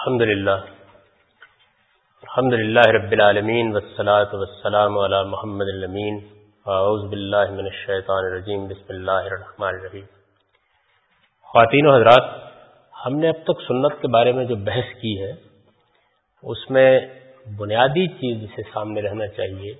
الحمدللہ رب العالمین والصلاة والسلام علی محمد الامین اعوذ باللہ من الشیطان الرجیم بسم اللہ الرحمن الرحیم۔ خواتین و حضرات، ہم نے اب تک سنت کے بارے میں جو بحث کی ہے اس میں بنیادی چیز جسے سامنے رہنا چاہیے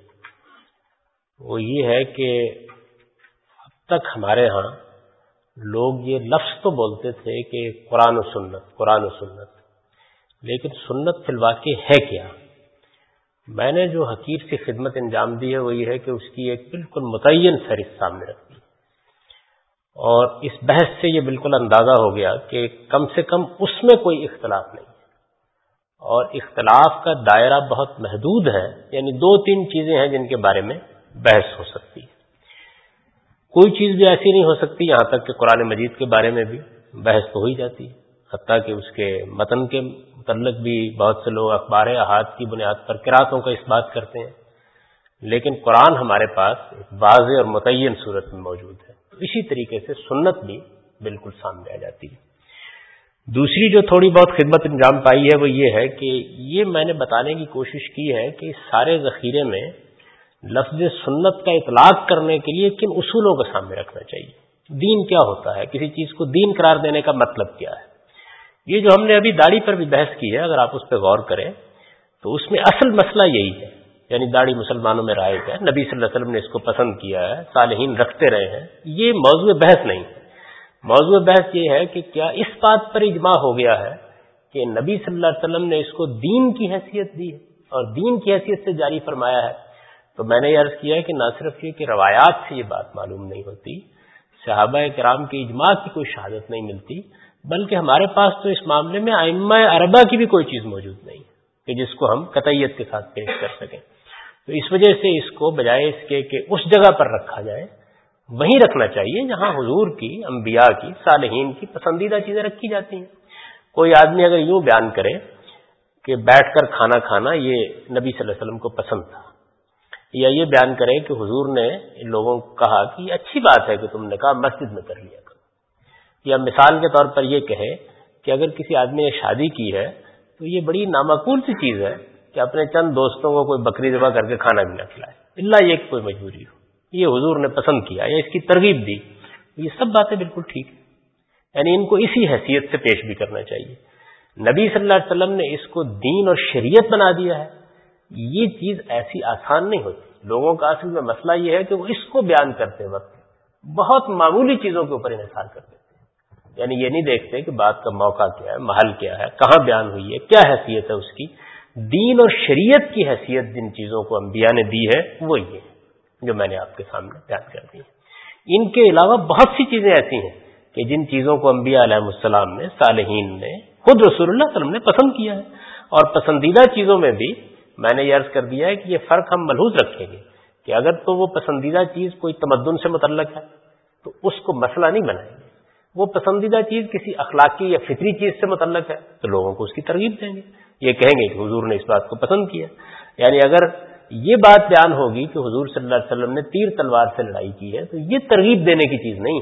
وہ یہ ہے کہ اب تک ہمارے ہاں لوگ یہ لفظ تو بولتے تھے کہ قرآن و سنت، لیکن سنت فی الواقع ہے کیا؟ میں نے جو حقیر سی خدمت انجام دی ہے وہ یہ ہے کہ اس کی ایک بالکل متعین فہرست سامنے رکھی، اور اس بحث سے یہ بالکل اندازہ ہو گیا کہ کم سے کم اس میں کوئی اختلاف نہیں ہے، اور اختلاف کا دائرہ بہت محدود ہے، یعنی دو تین چیزیں ہیں جن کے بارے میں بحث ہو سکتی ہے۔ کوئی چیز بھی ایسی نہیں ہو سکتی، یہاں تک کہ قرآن مجید کے بارے میں بھی بحث تو ہو ہی جاتی ہے، حتیٰ کہ اس کے متن کے متعلق بھی بہت سے لوگ اخبار احاد کی بنیاد پر قرأتوں کا اس بات کرتے ہیں، لیکن قرآن ہمارے پاس ایک واضح اور متعین صورت میں موجود ہے، تو اسی طریقے سے سنت بھی بالکل سامنے آ جاتی ہے۔ دوسری جو تھوڑی بہت خدمت انجام پائی ہے وہ یہ ہے کہ یہ میں نے بتانے کی کوشش کی ہے کہ اس سارے ذخیرے میں لفظ سنت کا اطلاق کرنے کے لیے کن اصولوں کو سامنے رکھنا چاہیے۔ دین کیا ہوتا ہے، کسی چیز کو دین قرار دینے کا مطلب کیا ہے؟ یہ جو ہم نے ابھی داڑھی پر بھی بحث کی ہے، اگر آپ اس پہ غور کریں تو اس میں اصل مسئلہ یہی ہے، یعنی داڑھی مسلمانوں میں رائج ہے، نبی صلی اللہ علیہ وسلم نے اس کو پسند کیا ہے، صالحین رکھتے رہے ہیں، یہ موضوع بحث نہیں ہے۔ موضوع بحث یہ ہے کہ کیا اس بات پر اجماع ہو گیا ہے کہ نبی صلی اللہ علیہ وسلم نے اس کو دین کی حیثیت دی ہے اور دین کی حیثیت سے جاری فرمایا ہے؟ تو میں نے یہ عرض کیا ہے کہ نہ صرف یہ کہ روایات سے یہ بات معلوم نہیں ہوتی، صحابہ کرام کے اجماع کی کوئی شہادت نہیں ملتی، بلکہ ہمارے پاس تو اس معاملے میں ائمہ اربعہ کی بھی کوئی چیز موجود نہیں کہ جس کو ہم قطعیت کے ساتھ پیش کر سکیں۔ تو اس وجہ سے اس کو بجائے اس کے کہ اس جگہ پر رکھا جائے، وہیں رکھنا چاہیے جہاں حضور کی، انبیاء کی، صالحین کی پسندیدہ چیزیں رکھی جاتی ہیں۔ کوئی آدمی اگر یوں بیان کرے کہ بیٹھ کر کھانا کھانا یہ نبی صلی اللہ علیہ وسلم کو پسند تھا، یا یہ بیان کرے کہ حضور نے ان لوگوں کو کہا کہ یہ اچھی بات ہے کہ تم نے کہا مسجد میں کر لیا کرو، یا مثال کے طور پر یہ کہے کہ اگر کسی آدمی نے شادی کی ہے تو یہ بڑی نامعقول سی چیز ہے کہ اپنے چند دوستوں کو کوئی بکری ذبح کر کے کھانا بھی نہ کھلائے، الا یہ کہ کوئی مجبوری ہو، یہ حضور نے پسند کیا یا اس کی ترغیب دی، یہ سب باتیں بالکل ٹھیک ہیں، یعنی ان کو اسی حیثیت سے پیش بھی کرنا چاہیے۔ نبی صلی اللہ علیہ وسلم نے اس کو دین اور شریعت بنا دیا ہے، یہ چیز ایسی آسان نہیں ہوتی۔ لوگوں کا اصل میں مسئلہ یہ ہے کہ وہ اس کو بیان کرتے وقت بہت معمولی چیزوں کے اوپر انحصار کرتے ہیں، یعنی یہ نہیں دیکھتے کہ بات کا موقع کیا ہے، محل کیا ہے، کہاں بیان ہوئی ہے، کیا حیثیت ہے اس کی۔ دین اور شریعت کی حیثیت جن چیزوں کو انبیاء نے دی ہے وہ یہ جو میں نے آپ کے سامنے بیان کر دی ہے۔ ان کے علاوہ بہت سی چیزیں ایسی ہیں کہ جن چیزوں کو انبیاء علیہ السلام نے، صالحین نے، خود رسول اللہ صلی اللہ علیہ وسلم نے پسند کیا ہے، اور پسندیدہ چیزوں میں بھی میں نے یہ عرض کر دیا ہے کہ یہ فرق ہم ملحوظ رکھیں گے کہ اگر تو وہ پسندیدہ چیز کوئی تمدن سے متعلق ہے تو اس کو مسئلہ نہیں بنائیں گے، وہ پسندیدہ چیز کسی اخلاقی یا فطری چیز سے متعلق ہے تو لوگوں کو اس کی ترغیب دیں گے، یہ کہیں گے کہ حضور نے اس بات کو پسند کیا۔ یعنی اگر یہ بات بیان ہوگی کہ حضور صلی اللہ علیہ وسلم نے تیر تلوار سے لڑائی کی ہے تو یہ ترغیب دینے کی چیز نہیں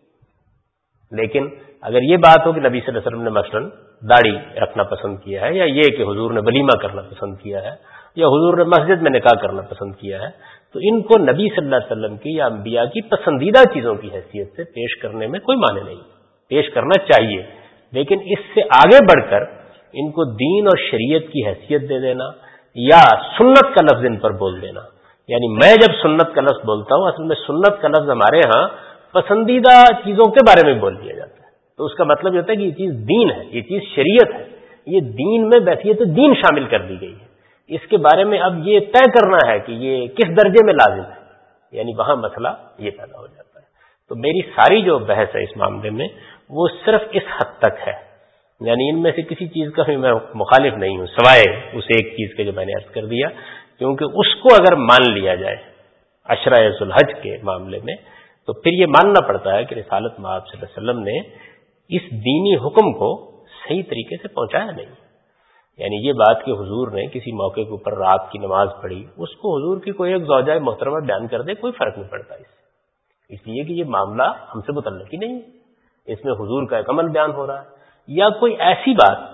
ہے، لیکن اگر یہ بات ہو کہ نبی صلی اللہ علیہ وسلم نے مثلاً داڑھی رکھنا پسند کیا ہے، یا یہ کہ حضور نے ولیمہ کرنا پسند کیا ہے، یا حضور نے مسجد میں نکاح کرنا پسند کیا ہے، تو ان کو نبی صلی اللہ علیہ وسلم کی یا انبیاء کی پسندیدہ چیزوں کی حیثیت سے پیش کرنے میں کوئی معنی نہیں، پیش کرنا چاہیے، لیکن اس سے آگے بڑھ کر ان کو دین اور شریعت کی حیثیت دے دینا یا سنت کا لفظ ان پر بول دینا، یعنی میں جب سنت کا لفظ بولتا ہوں اصل میں سنت کا لفظ ہمارے ہاں پسندیدہ چیزوں کے بارے میں بول دیا جاتا ہے، تو اس کا مطلب یہ ہوتا ہے کہ یہ چیز دین ہے، یہ چیز شریعت ہے، یہ دین میں بحیثیت دین شامل کر دی گئی ہے، اس کے بارے میں اب یہ طے کرنا ہے کہ یہ کس درجے میں لازم ہے، یعنی وہاں مسئلہ یہ پیدا ہو جاتا ہے۔ تو میری ساری جو بحث ہے اس معاملے میں وہ صرف اس حد تک ہے، یعنی ان میں سے کسی چیز کا بھی میں مخالف نہیں ہوں سوائے اس ایک چیز کے جو میں نے عرض کر دیا، کیونکہ اس کو اگر مان لیا جائے عشرہ ذو الحج کے معاملے میں تو پھر یہ ماننا پڑتا ہے کہ رسالت مآب صلی اللہ علیہ وسلم نے اس دینی حکم کو صحیح طریقے سے پہنچایا نہیں، یعنی یہ بات کہ حضور نے کسی موقع کے اوپر رات کی نماز پڑھی، اس کو حضور کی کوئی ایک زوجہ محترمہ بیان کر دے کوئی فرق نہیں پڑتا اس لیے کہ یہ معاملہ ہم سے متعلق ہی نہیں ہے، اس میں حضور کا ایک عمل بیان ہو رہا ہے، یا کوئی ایسی بات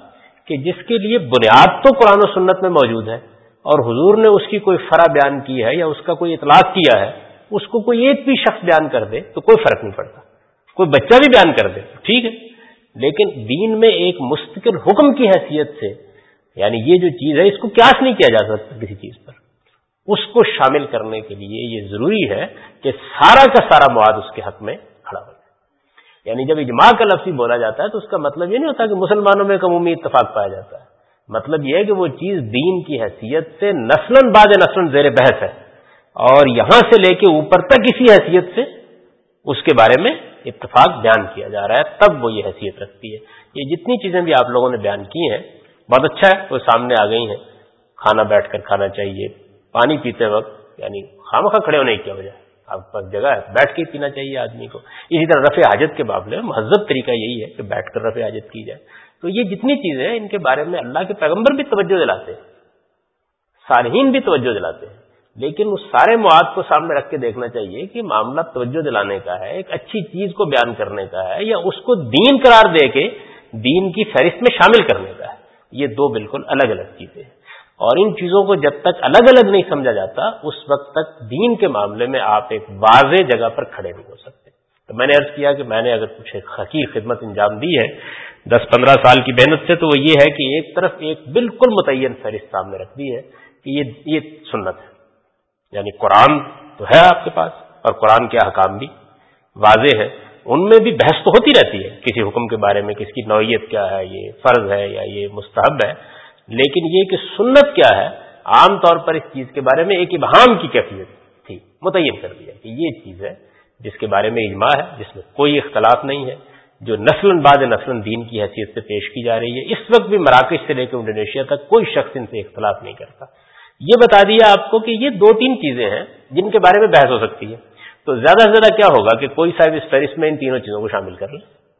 کہ جس کے لیے بنیاد تو قرآن و سنت میں موجود ہے اور حضور نے اس کی کوئی فرع بیان کی ہے یا اس کا کوئی اطلاق کیا ہے، اس کو کوئی ایک بھی شخص بیان کر دے تو کوئی فرق نہیں پڑتا، کوئی بچہ بھی بیان کر دے ٹھیک ہے، لیکن دین میں ایک مستقل حکم کی حیثیت سے، یعنی یہ جو چیز ہے اس کو قیاس نہیں کیا جا سکتا کسی چیز پر، اس کو شامل کرنے کے لیے یہ ضروری ہے کہ سارا کا سارا مواد اس کے حق میں کھڑا ہو جائے۔ یعنی جب اجماع کا لفظ بولا جاتا ہے تو اس کا مطلب یہ نہیں ہوتا کہ مسلمانوں میں عمومی اتفاق پایا جاتا ہے، مطلب یہ ہے کہ وہ چیز دین کی حیثیت سے نسلاً بعد نسلاً زیر بحث ہے اور یہاں سے لے کے اوپر تک اسی حیثیت سے اس کے بارے میں اتفاق بیان کیا جا رہا ہے، تب وہ یہ حیثیت رکھتی ہے۔ یہ جتنی چیزیں بھی آپ لوگوں نے بیان کی ہیں بہت اچھا ہے، وہ سامنے آ گئی ہیں۔ کھانا بیٹھ کر کھانا چاہیے، پانی پیتے وقت یعنی خامخواہ کھڑے ہونے کی کیا وجہ ہے، آپ کے پاس جگہ ہے بیٹھ کے پینا چاہیے آدمی کو۔ اسی طرح رفع حاجت کے معاملے میں مہذب طریقہ یہی ہے کہ بیٹھ کر رفع حاجت کی جائے۔ تو یہ جتنی چیزیں ہیں ان کے بارے میں اللہ کے پیغمبر بھی توجہ دلاتے ہیں، صالحین بھی توجہ دلاتے ہیں، لیکن اس سارے مواد کو سامنے رکھ کے دیکھنا چاہیے کہ معاملہ توجہ دلانے کا ہے، ایک اچھی چیز کو بیان کرنے کا ہے یا اس کو دین قرار دے کے دین کی فہرست میں شامل کرنے کا ہے۔ یہ دو بالکل الگ الگ چیزیں ہیں، اور ان چیزوں کو جب تک الگ الگ نہیں سمجھا جاتا اس وقت تک دین کے معاملے میں آپ ایک واضح جگہ پر کھڑے نہیں ہو سکتے۔ تو میں نے عرض کیا کہ میں نے اگر کچھ حقیقی خدمت انجام دی ہے 10-15 سال کی محنت سے، تو وہ یہ ہے کہ ایک طرف ایک بالکل متعین فہرست سامنے رکھ دی ہے کہ یہ سنت ہے، یعنی قرآن تو ہے آپ کے پاس اور قرآن کے احکام بھی واضح ہے، ان میں بھی بحث تو ہوتی رہتی ہے کسی حکم کے بارے میں، کس کی نوعیت کیا ہے، یہ فرض ہے یا یہ مستحب ہے، لیکن یہ کہ سنت کیا ہے عام طور پر اس چیز کے بارے میں ایک ابہام کی کیفیت تھی، متعین کر دیا کہ یہ چیز ہے جس کے بارے میں اجماع ہے، جس میں کوئی اختلاف نہیں ہے، جو نسلاً بعد نسلاً دین کی حیثیت سے پیش کی جا رہی ہے۔ اس وقت بھی مراکش سے لے کے انڈونیشیا تک کوئی شخص ان سے اختلاف نہیں کرتا۔ یہ بتا دیا آپ کو کہ یہ 2-3 چیزیں ہیں جن کے بارے میں بحث ہو سکتی ہے، تو زیادہ سے زیادہ کیا ہوگا کہ کوئی صاحب اس فہرست میں ان تینوں چیزوں کو شامل کر لیں،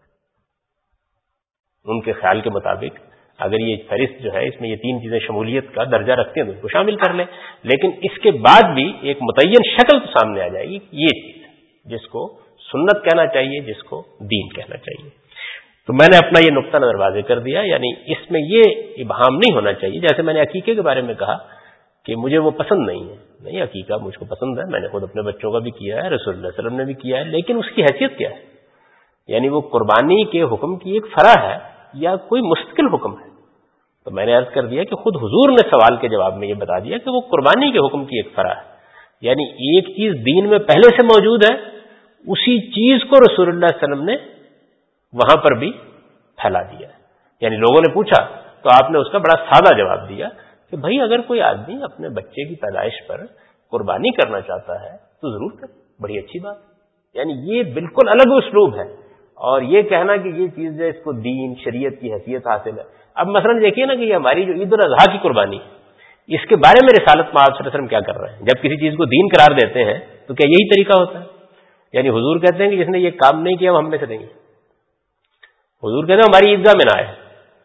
ان کے خیال کے مطابق اگر یہ فہرست جو ہے اس میں یہ 3 چیزیں شمولیت کا درجہ رکھتے ہیں تو ان کو شامل کر لیں، لیکن اس کے بعد بھی ایک متعین شکل تو سامنے آ جائے گی، یہ چیز جس کو سنت کہنا چاہیے، جس کو دین کہنا چاہیے۔ تو میں نے اپنا یہ نقطہ نظر واضح کر دیا، یعنی اس میں یہ ابہام نہیں ہونا چاہیے، جیسے میں نے عقیقے کے بارے میں کہا کہ مجھے وہ پسند نہیں ہے، نہیں، عقیقہ مجھ کو پسند ہے، میں نے خود اپنے بچوں کا بھی کیا ہے، رسول اللہ صلی اللہ علیہ وسلم نے بھی کیا ہے، لیکن اس کی حیثیت کیا ہے، یعنی وہ قربانی کے حکم کی ایک فرع ہے یا کوئی مستقل حکم ہے؟ تو میں نے عرض کر دیا کہ خود حضور نے سوال کے جواب میں یہ بتا دیا کہ وہ قربانی کے حکم کی ایک فرع ہے، یعنی ایک چیز دین میں پہلے سے موجود ہے، اسی چیز کو رسول اللہ صلی اللہ علیہ وسلم نے وہاں پر بھی پھیلا دیا ہے۔ یعنی لوگوں نے پوچھا تو آپ نے اس کا بڑا سادہ جواب دیا کہ بھائی اگر کوئی آدمی اپنے بچے کی پیدائش پر قربانی کرنا چاہتا ہے تو ضرور کرے، بڑی اچھی بات، یعنی یہ بالکل الگ اسلوب ہے، اور یہ کہنا کہ یہ چیز جو اس کو دین شریعت کی حیثیت حاصل ہے۔ اب مثلا دیکھیے نا کہ یہ ہماری جو عید الاضحیٰ کی قربانی، اس کے بارے میں رسالت مآب صلی اللہ علیہ وسلم کیا کر رہے ہیں؟ جب کسی چیز کو دین قرار دیتے ہیں تو کیا یہی طریقہ ہوتا ہے؟ یعنی حضور کہتے ہیں کہ جس نے یہ کام نہیں کیا وہ ہم میں سے نہیں ہے۔ حضور کہتے ہیں ہماری عیدگاہ میں نہ آئے۔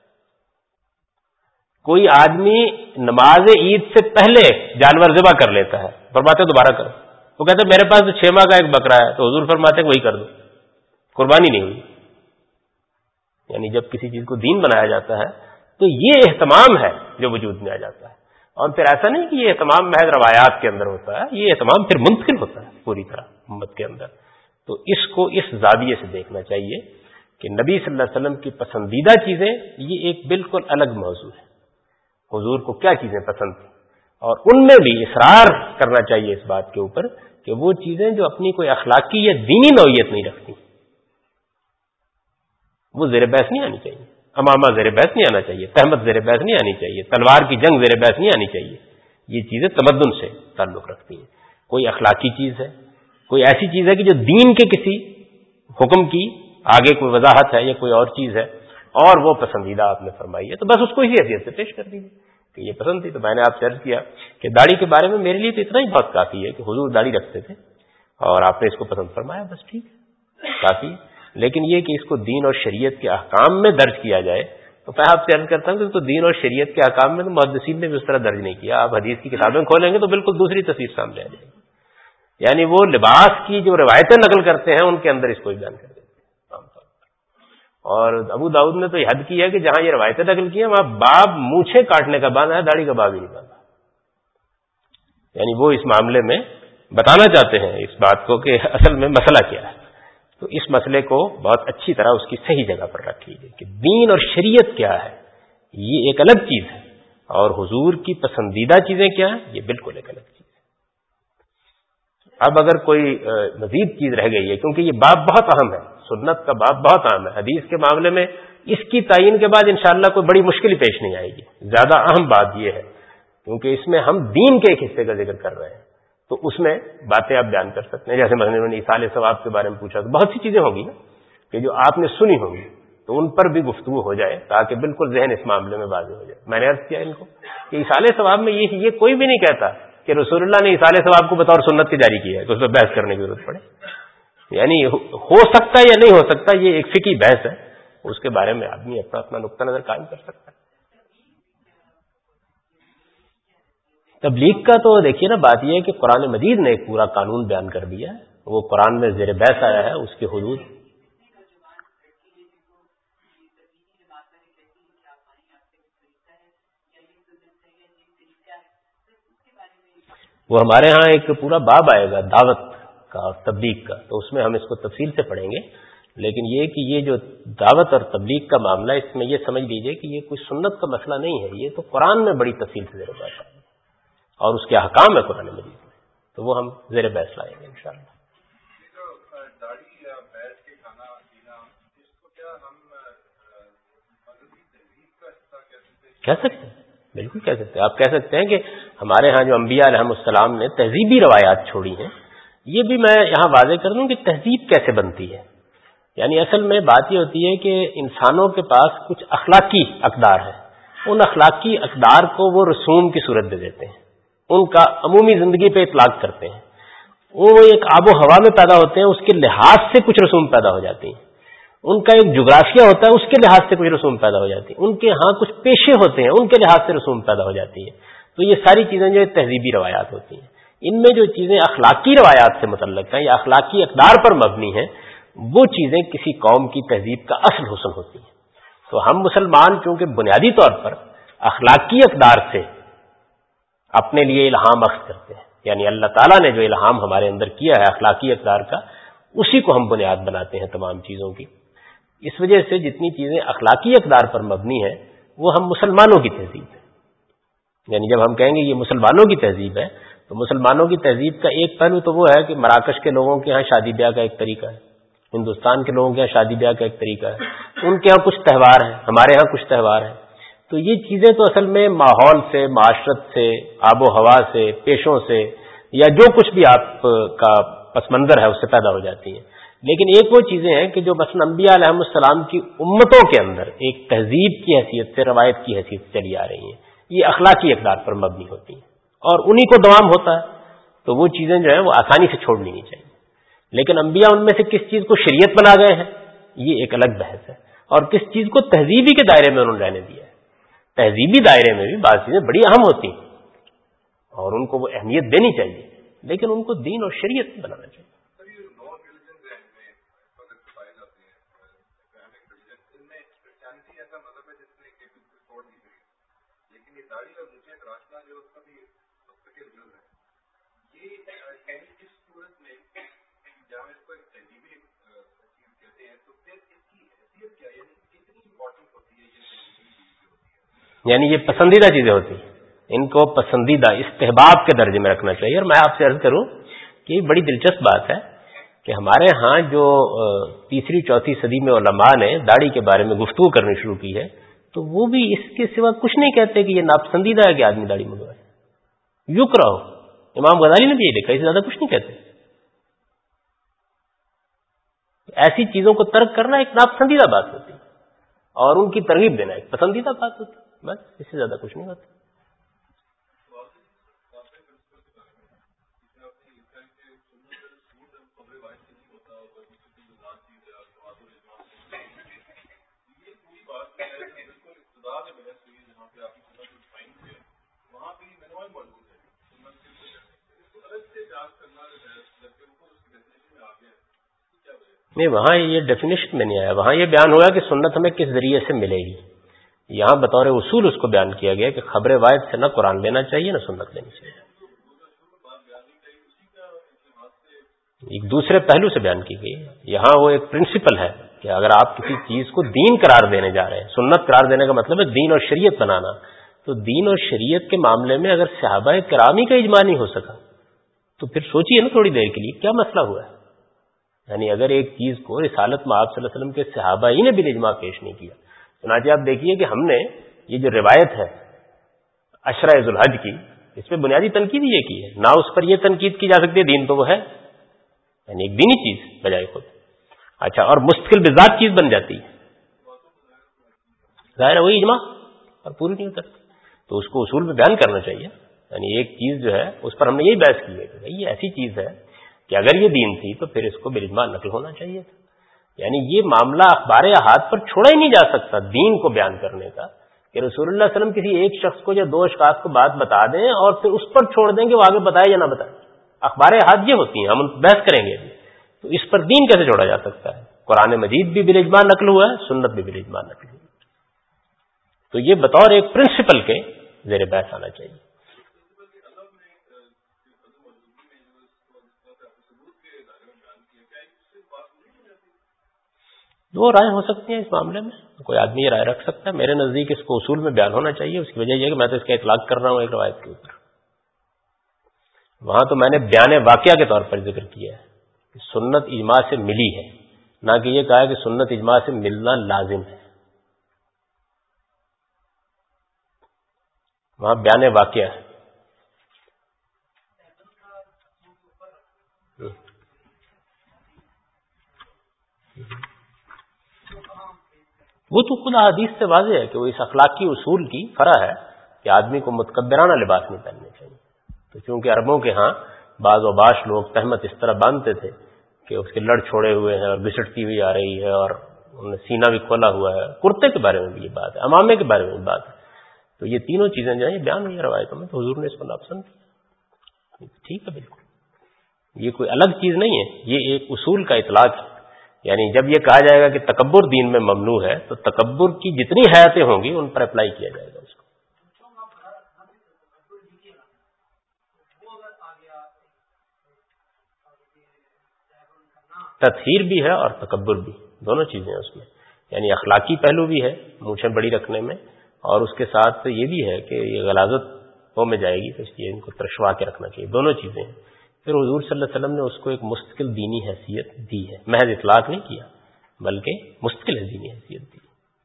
کوئی آدمی نماز عید سے پہلے جانور ذبح کر لیتا ہے، فرماتے دوبارہ کرو، وہ کہتے ہیں میرے پاس تو 6 ماہ کا ایک بکرا ہے، تو حضور فرماتے ہیں وہی کر دو، قربانی نہیں ہوئی۔ یعنی جب کسی چیز کو دین بنایا جاتا ہے تو یہ اہتمام ہے جو وجود میں آ جاتا ہے، اور پھر ایسا نہیں کہ یہ اہتمام محض روایات کے اندر ہوتا ہے، یہ اہتمام پھر منتقل ہوتا ہے پوری طرح امت کے اندر۔ تو اس کو اس زاویے سے دیکھنا چاہیے کہ نبی صلی اللہ علیہ وسلم کی پسندیدہ چیزیں یہ ایک بالکل الگ موضوع ہے، حضور کو کیا چیزیں پسند تھیں، اور ان میں بھی اصرار کرنا چاہیے اس بات کے اوپر کہ وہ چیزیں جو اپنی کوئی اخلاقی یا دینی نوعیت نہیں رکھتی وہ زیر بحث نہیں آنی چاہیے، امامہ زیر بحث نہیں آنا چاہیے، تہمت زیر بحث نہیں آنی چاہیے، تلوار کی جنگ زیر بحث نہیں آنی چاہیے۔ یہ چیزیں تمدن سے تعلق رکھتی ہیں، کوئی اخلاقی چیز ہے، کوئی ایسی چیز ہے کہ جو دین کے کسی حکم کی آگے کوئی وضاحت ہے یا کوئی اور چیز ہے اور وہ پسندیدہ آپ نے فرمائی ہے، تو بس اس کو اسی حیثیت سے پیش کر دیجیے کہ یہ پسند تھی۔ تو میں نے آپ سے عرض کیا کہ داڑھی کے بارے میں میرے لیے تو اتنا ہی بہت کافی ہے کہ حضور داڑھی رکھتے تھے اور آپ نے اس کو پسند فرمایا، بس ٹھیک ہے، کافی۔ لیکن یہ کہ اس کو دین اور شریعت کے احکام میں درج کیا جائے، تو میں آپ سے عرض کرتا ہوں کہ تو دین اور شریعت کے احکام میں تو محدثین نے بھی اس طرح درج نہیں کیا۔ آپ حدیث کی کتابیں کھولیں گے تو بالکل دوسری تصویر سامنے آ جائے گی، یعنی وہ لباس کی جو روایتیں نقل کرتے ہیں ان کے اندر اس کو بیان کر دیتے ہیں عام طور پر، اور ابو داؤد نے تو یہ حد کی ہے کہ جہاں یہ روایتیں نقل کی ہیں وہاں باب مونچھیں کاٹنے کا باندھا ہے، داڑھی کا باب ہی نہیں باندھا. یعنی وہ اس معاملے میں بتانا چاہتے ہیں اس بات کو کہ اصل میں مسئلہ کیا ہے. تو اس مسئلے کو بہت اچھی طرح اس کی صحیح جگہ پر رکھ لیجیے کہ دین اور شریعت کیا ہے، یہ ایک الگ چیز ہے، اور حضور کی پسندیدہ چیزیں کیا ہیں، یہ بالکل ایک الگ چیز ہے. اب اگر کوئی مزید چیز رہ گئی ہے، کیونکہ یہ باب بہت اہم ہے، سنت کا باب بہت اہم ہے، حدیث کے معاملے میں اس کی تعین کے بعد انشاءاللہ کوئی بڑی مشکل پیش نہیں آئے گی. زیادہ اہم بات یہ ہے کیونکہ اس میں ہم دین کے ایک حصے کا ذکر کر رہے ہیں، تو اس میں باتیں آپ بیان کر سکتے ہیں. جیسے مثلا ایصال ثواب کے بارے میں پوچھا تو بہت سی چیزیں ہوں گی نا کہ جو آپ نے سنی ہوں گی، تو ان پر بھی گفتگو ہو جائے تاکہ بالکل ذہن اس معاملے میں واضح ہو جائے. میں نے عرض کیا ان کو کہ ایصال ثواب میں یہ کوئی بھی نہیں کہتا کہ رسول اللہ نے ایصال ثواب کو بطور سنت کے جاری کیا ہے کہ اس پہ بحث کرنے کی ضرورت پڑے. یعنی ہو سکتا ہے یا نہیں ہو سکتا، یہ ایک فقہی بحث ہے، اس کے بارے میں آدمی اپنا اپنا نقطہ نظر قائم کر سکتا ہے. تبلیغ کا تو دیکھیے نا، بات یہ ہے کہ قرآن مجید نے ایک پورا قانون بیان کر دیا ہے، وہ قرآن میں زیر بحث آیا ہے، اس کے حدود. وہ ہمارے ہاں ایک پورا باب آئے گا دعوت کا اور تبلیغ کا، تو اس میں ہم اس کو تفصیل سے پڑھیں گے. لیکن یہ کہ یہ جو دعوت اور تبلیغ کا معاملہ، اس میں یہ سمجھ لیجئے کہ یہ کوئی سنت کا مسئلہ نہیں ہے، یہ تو قرآن میں بڑی تفصیل سے زیر بحث ہے اور اس کے احکام ہے قرآن مجید میں، تو وہ ہم زیر بحث لائیں گے انشاءاللہ. کہہ سکتے ہیں، بالکل کہہ سکتے ہیں. آپ کہہ سکتے ہیں کہ ہمارے ہاں جو انبیاء علیہم السلام نے تہذیبی روایات چھوڑی ہیں، یہ بھی میں یہاں واضح کر دوں کہ تہذیب کیسے بنتی ہے. یعنی اصل میں بات یہ ہوتی ہے کہ انسانوں کے پاس کچھ اخلاقی اقدار ہے، ان اخلاقی اقدار کو وہ رسوم کی صورت دے دیتے ہیں، ان کا عمومی زندگی پہ اطلاق کرتے ہیں. وہ ایک آب و ہوا میں پیدا ہوتے ہیں، اس کے لحاظ سے کچھ رسوم پیدا ہو جاتی ہیں. ان کا ایک جغرافیہ ہوتا ہے، اس کے لحاظ سے کچھ رسوم پیدا ہو جاتی ہیں. ان کے ہاں کچھ پیشے ہوتے ہیں، ان کے لحاظ سے رسوم پیدا ہو جاتی ہیں. تو یہ ساری چیزیں جو تہذیبی روایات ہوتی ہیں، ان میں جو چیزیں اخلاقی روایات سے متعلق ہیں یا اخلاقی اقدار پر مبنی ہیں، وہ چیزیں کسی قوم کی تہذیب کا اصل حسن ہوتی ہیں. تو ہم مسلمان چونکہ بنیادی طور پر اخلاقی اقدار سے اپنے لیے الہام اخذ کرتے ہیں، یعنی اللہ تعالیٰ نے جو الہام ہمارے اندر کیا ہے اخلاقی اقدار کا، اسی کو ہم بنیاد بناتے ہیں تمام چیزوں کی. اس وجہ سے جتنی چیزیں اخلاقی اقدار پر مبنی ہیں وہ ہم مسلمانوں کی تہذیب ہے. یعنی جب ہم کہیں گے یہ مسلمانوں کی تہذیب ہے، تو مسلمانوں کی تہذیب کا ایک پہلو تو وہ ہے کہ مراکش کے لوگوں کے ہاں شادی بیاہ کا ایک طریقہ ہے، ہندوستان کے لوگوں کے ہاں شادی بیاہ کا ایک طریقہ ہے، ان کے ہاں کچھ تہوار ہیں، ہمارے ہاں کچھ تہوار ہیں. تو یہ چیزیں تو اصل میں ماحول سے، معاشرت سے، آب و ہوا سے، پیشوں سے، یا جو کچھ بھی آپ کا پس منظر ہے اس سے پیدا ہو جاتی ہیں. لیکن ایک وہ چیزیں ہیں کہ جو مثلا انبیاء علیہم السلام کی امتوں کے اندر ایک تہذیب کی حیثیت سے، روایت کی حیثیت سے چلی آ رہی ہیں، یہ اخلاقی اقدار پر مبنی ہوتی ہیں اور انہی کو دوام ہوتا ہے. تو وہ چیزیں جو ہیں وہ آسانی سے چھوڑ لینی چاہیے. لیکن انبیاء ان میں سے کس چیز کو شریعت بنا گئے ہیں، یہ ایک الگ بحث ہے، اور کس چیز کو تہذیبی کے دائرے میں انہوں نے رہنے دیا ہے. تہذیبی دائرے میں بھی بعض چیزیں بڑی اہم ہوتی ہیں اور ان کو وہ اہمیت دینی چاہیے، لیکن ان کو دین اور شریعت بنانا چاہیے. یعنی یہ پسندیدہ چیزیں ہوتی ہیں، ان کو پسندیدہ استحباب کے درجے میں رکھنا چاہیے. اور میں آپ سے عرض کروں کہ یہ بڑی دلچسپ بات ہے کہ ہمارے ہاں جو تیسری چوتھی صدی میں علماء نے داڑھی کے بارے میں گفتگو کرنی شروع کی ہے، تو وہ بھی اس کے سوا کچھ نہیں کہتے کہ یہ ناپسندیدہ ہے کہ آدمی داڑھی منڈوائے. یکرہ، امام غزالی نے بھی یہ لکھا، اس سے زیادہ کچھ نہیں کہتے. ایسی چیزوں کو ترک کرنا ایک ناپسندیدہ بات ہوتی ہے اور ان کی ترغیب دینا ایک پسندیدہ بات ہوتی ہے. بس اس سے زیادہ کچھ نہیں ہوتا. نہیں، وہاں یہ ڈیفینیشن میں نہیں آیا. وہاں یہ بیان ہوا کہ سنت ہمیں کس ذریعے سے ملے گی. یہاں بطور اصول اس کو بیان کیا گیا کہ خبر واحد سے نہ قرآن لینا چاہیے نہ سنت لینی چاہیے. ایک دوسرے پہلو سے بیان کی گئی. یہاں وہ ایک پرنسپل ہے کہ اگر آپ کسی چیز کو دین قرار دینے جا رہے ہیں، سنت قرار دینے کا مطلب ہے دین اور شریعت بنانا، تو دین اور شریعت کے معاملے میں اگر صحابہ کرام ہی کا اجماع نہیں ہو سکا تو پھر سوچیے نا تھوڑی دیر کے لیے کیا مسئلہ ہوا ہے. یعنی اگر ایک چیز کو رسالت میں آپ صلی اللہ علیہ وسلم کے صحابہ ہی نے بالاجماع پیش نہیں کیا. چنانچہ آپ دیکھیے کہ ہم نے یہ جو روایت ہے عشرہ ذو الحج کی، اس میں بنیادی تنقید یہ کی ہے. نہ اس پر یہ تنقید کی جا سکتی ہے، دین تو وہ ہے، یعنی ایک دینی چیز بجائے خود. اچھا، اور مستقل بذات چیز بن جاتی ہے، ظاہر ہے وہی اجماع اور پوری نہیں اترتی. تو اس کو اصول میں بیان کرنا چاہیے. یعنی ایک چیز جو ہے اس پر ہم نے یہی بحث کی ہے کہ بھائی یہ ایسی چیز ہے کہ اگر یہ دین تھی تو پھر اس کو بالاجماع نقل ہونا چاہیے تھا. یعنی یہ معاملہ اخبار احاد پر چھوڑا ہی نہیں جا سکتا دین کو بیان کرنے کا، کہ رسول اللہ علیہ وسلم کسی ایک شخص کو یا دو اشخاص کو بات بتا دیں اور پھر اس پر چھوڑ دیں کہ وہ آگے بتائے یا نہ بتائے. اخبار احاد یہ ہوتی ہیں، ہم ان بحث کریں گے. تو اس پر دین کیسے چھوڑا جا سکتا ہے؟ قرآن مجید بھی بالاجماع نقل ہوا ہے، سنت بھی بالاجماع نقل ہوئی. تو یہ بطور ایک پرنسپل کے زیر بحث آنا چاہیے. دو رائے ہو سکتی ہیں اس معاملے میں، کوئی آدمی یہ رائے رکھ سکتا ہے. میرے نزدیک اس کو اصول میں بیان ہونا چاہیے. اس کی وجہ یہ ہے کہ میں تو اس کا اطلاق کر رہا ہوں ایک روایت کے اوپر. وہاں تو میں نے بیان واقعہ کے طور پر ذکر کیا ہے کہ سنت اجماع سے ملی ہے، نہ کہ یہ کہا کہ سنت اجماع سے ملنا لازم ہے. وہاں بیان واقعہ ہے. وہ تو خود حدیث سے واضح ہے کہ وہ اس اخلاقی اصول کی فرع ہے کہ آدمی کو متکبرانہ لباس نہیں پہننے چاہیے. تو چونکہ عربوں کے ہاں بعض اوباش لوگ تہمت اس طرح باندھتے تھے کہ اس کے لڑ چھوڑے ہوئے ہیں اور گھسٹتی ہوئی آ رہی ہے اور انہوں نے سینہ بھی کھولا ہوا ہے. کرتے کے بارے میں بھی یہ بات ہے، امامے کے بارے میں بھی بات ہے. تو یہ تینوں چیزیں جو ہیں یہ بیان ہوئی روایتوں میں، تو حضور نے اس کو ناپسند کیا. ٹھیک ہے، بالکل یہ کوئی الگ چیز نہیں ہے، یہ ایک اصول کا اطلاق ہے. یعنی جب یہ کہا جائے گا کہ تکبر دین میں ممنوع ہے تو تکبر کی جتنی حیاتیں ہوں گی ان پر اپلائی کیا جائے گا اس کو. تطہیر بھی ہے اور تکبر بھی، دونوں چیزیں ہیں اس میں. یعنی اخلاقی پہلو بھی ہے مونچھیں بڑی رکھنے میں، اور اس کے ساتھ یہ بھی ہے کہ یہ غلاظت ہو میں جائے گی تو اس لیے ان کو ترشوا کے رکھنا چاہیے. دونوں چیزیں ہیں. پھر حضور صلی اللہ علیہ وسلم نے اس کو ایک مستقل دینی حیثیت دی ہے، محض اطلاق نہیں کیا بلکہ مستقل دینی حیثیت دی.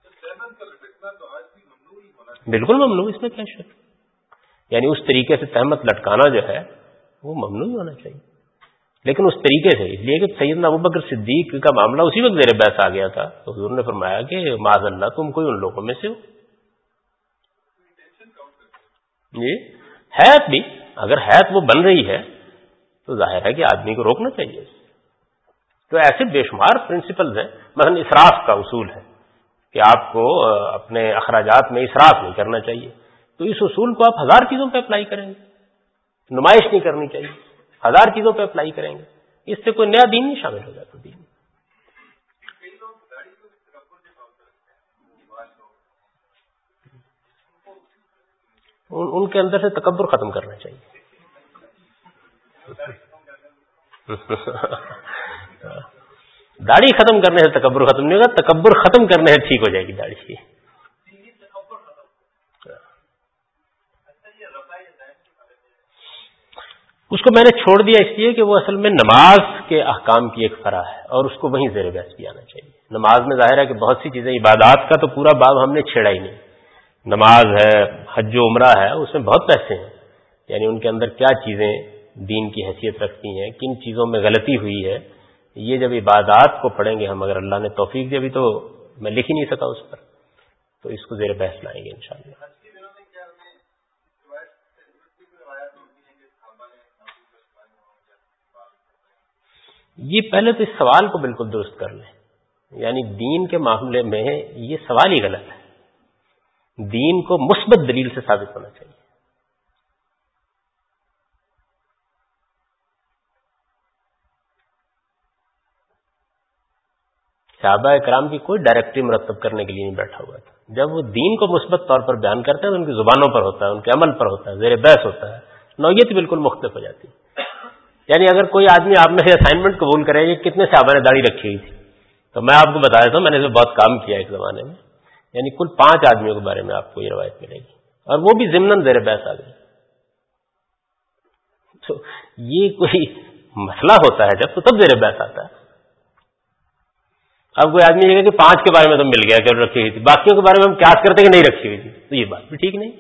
بالکل ممنوع، اس میں کیا شک. یعنی اس طریقے سے تہمت لٹکانا جو ہے وہ ممنوع ہی ہونا چاہیے، لیکن اس طریقے سے. اس لیے کہ سیدنا ابوبکر صدیق کا معاملہ اسی وقت زیر بحث آ گیا تھا تو حضور نے فرمایا کہ معاذ اللہ تم کوئی ان لوگوں میں سے ہو. جی حیات بھی، اگر حیات وہ بن رہی ہے تو ظاہر ہے کہ آدمی کو روکنا چاہیے. تو ایسے بے شمار پرنسپلز ہیں. مثلا اسراف کا اصول ہے کہ آپ کو اپنے اخراجات میں اسراف نہیں کرنا چاہیے. تو اس اصول کو آپ ہزار چیزوں پہ اپلائی کریں گے. نمائش نہیں کرنی چاہیے، ہزار چیزوں پہ اپلائی کریں گے. اس سے کوئی نیا دین نہیں شامل ہو جاتا. دین ان کے اندر سے تکبر ختم کرنا چاہیے. داڑھی ختم کرنے سے تکبر ختم نہیں ہوگا، تکبر ختم کرنے سے ٹھیک ہو جائے گی داڑھی. اس کو میں نے چھوڑ دیا اس لیے کہ وہ اصل میں نماز کے احکام کی ایک فرع ہے اور اس کو وہیں زیر بحث بھی آنا چاہیے. نماز میں ظاہر ہے کہ بہت سی چیزیں، عبادات کا تو پورا باب ہم نے چھیڑا ہی نہیں. نماز ہے، حج و عمرہ ہے، اس میں بہت پیسے ہیں. یعنی ان کے اندر کیا چیزیں دین کی حیثیت رکھتی ہیں، کن چیزوں میں غلطی ہوئی ہے. یہ جب عبادات کو پڑھیں گے ہم، اگر اللہ نے توفیق دی، ابھی تو میں لکھ ہی نہیں سکا اس پر، تو اس کو زیر بحث لائیں گے انشاءاللہ. یہ پہلے تو اس سوال کو بالکل درست کر لیں. یعنی دین کے معاملے میں یہ سوال ہی غلط ہے. دین کو مثبت دلیل سے ثابت ہونا چاہیے. صحابہ کرام کی کوئی ڈائریکٹری مرتب کرنے کے لیے نہیں بیٹھا ہوا تھا. جب وہ دین کو مثبت طور پر بیان کرتے ہیں تو ان کی زبانوں پر ہوتا ہے, ان کے عمل پر ہوتا ہے, زیر بحث ہوتا ہے, نوعیت بالکل مختلف ہو جاتی ہے. یعنی اگر کوئی آدمی آپ میں سے اسائنمنٹ قبول کرے کہ کتنے صحابہ نے داڑھی رکھی ہوئی تھی, تو میں آپ کو بتا دیتا ہوں, میں نے اس میں بہت کام کیا ایک زمانے میں. یعنی کل 5 آدمیوں کے بارے میں آپ کو یہ روایت ملے گی, اور وہ بھی ضمناً زیر بحث آ گئی. تو یہ کوئی مسئلہ ہوتا ہے جب, تو تب زیر بحث آتا ہے. اب کوئی آدمی یہ کہ 5 کے بارے میں تو مل گیا کہ رکھی ہوئی تھی, باقیوں کے بارے میں ہم قیاس کرتے کہ نہیں رکھی ہوئی تھی, تو یہ بات بھی ٹھیک نہیں.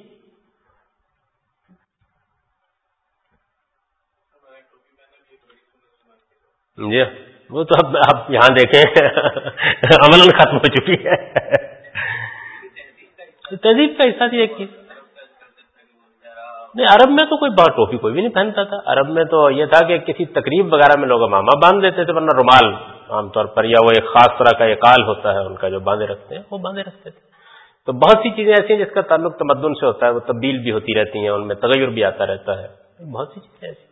جی وہ تو اب آپ یہاں دیکھیں عملاً ختم ہو چکی ہے. تہذیب کا حصہ تھی ایک چیز. نہیں, عرب میں تو کوئی بہت ٹوپی کوئی بھی نہیں پہنتا تھا. عرب میں تو یہ تھا کہ کسی تقریب وغیرہ میں لوگ امامہ باندھ دیتے تھے, ورنہ رومال عام طور پر, یا وہ ایک خاص طرح کا اقال ہوتا ہے ان کا جو باندھے رکھتے ہیں, وہ باندھے رکھتے تھے. تو بہت سی چیزیں ایسی ہیں جس کا تعلق تمدن سے ہوتا ہے, وہ تبدیل بھی ہوتی رہتی ہیں, ان میں تغیر بھی آتا رہتا ہے. بہت سی چیزیں ایسی.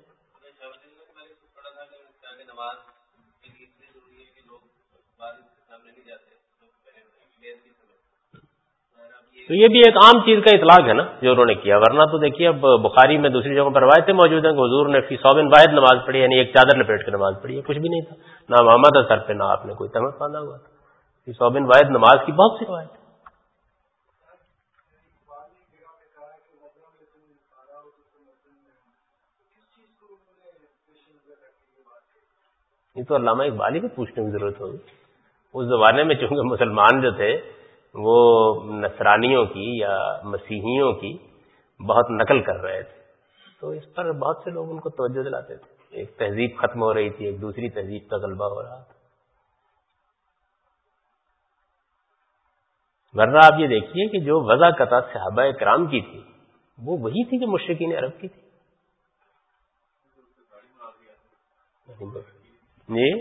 تو یہ بھی ایک عام چیز کا اطلاق ہے نا جو انہوں نے کیا, ورنہ تو دیکھیے اب بخاری میں دوسری جگہوں پر روایتیں موجود ہیں کہ حضور نے فی ثوب واحد نماز پڑھی, یعنی ایک چادر لپیٹ کے نماز پڑھی ہے, کچھ بھی نہیں تھا, نہ امامہ تھا سر پہ, نہ آپ نے کوئی تہمت باندھا ہوا تھا. فی ثوب واحد نماز کی بہت سی روایت. یہ تو علامہ اقبال ہی کو پوچھنے کی ضرورت ہوگی. اس زمانے میں چونکہ مسلمان جو تھے وہ نصرانیوں کی یا مسیحیوں کی بہت نقل کر رہے تھے, تو اس پر بہت سے لوگ ان کو توجہ دلاتے تھے. ایک تہذیب ختم ہو رہی تھی, ایک دوسری تہذیب کا غلبہ ہو رہا تھا. ورنہ آپ یہ دیکھیے کہ جو وضع قطع صحابہ کرام کی تھی وہ وہی تھی جو مشرکین عرب کی تھی. جی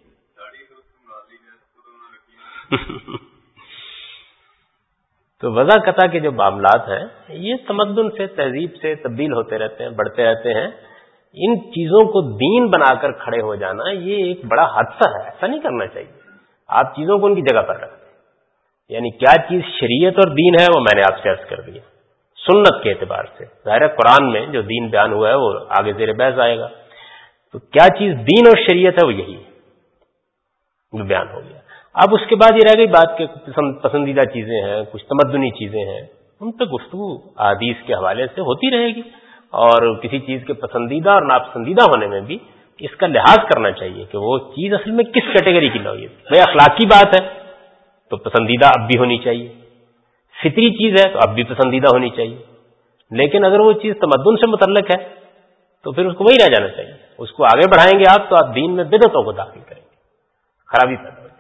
تو وضع قطع کے جو معاملات ہیں یہ تمدن سے, تہذیب سے تبدیل ہوتے رہتے ہیں, بڑھتے رہتے ہیں. ان چیزوں کو دین بنا کر کھڑے ہو جانا یہ ایک بڑا حادثہ ہے, ایسا نہیں کرنا چاہیے. آپ چیزوں کو ان کی جگہ پر رکھیں. یعنی کیا چیز شریعت اور دین ہے وہ میں نے آپ سے عرض کر دیا. سنت کے اعتبار سے ظاہر قرآن میں جو دین بیان ہوا ہے وہ آگے زیر بحث آئے گا, تو کیا چیز دین اور شریعت ہے وہ یہی جو بیان ہو گیا. اب اس کے بعد یہ رہ گئی بات کہ پسندیدہ چیزیں ہیں, کچھ تمدنی چیزیں ہیں, ان پہ گفتگو احادیث کے حوالے سے ہوتی رہے گی. اور کسی چیز کے پسندیدہ اور ناپسندیدہ ہونے میں بھی اس کا لحاظ کرنا چاہیے کہ وہ چیز اصل میں کس کیٹیگری کی نوعیت. بھائی اخلاقی بات ہے تو پسندیدہ اب بھی ہونی چاہیے, فطری چیز ہے تو اب بھی پسندیدہ ہونی چاہیے. لیکن اگر وہ چیز تمدن سے متعلق ہے تو پھر اس کو وہی رہ جانا چاہیے. اس کو آگے بڑھائیں گے آپ تو آپ دین میں بدعتوں کو داخل کریں گے, خرابی پیدا ہو جائے گی.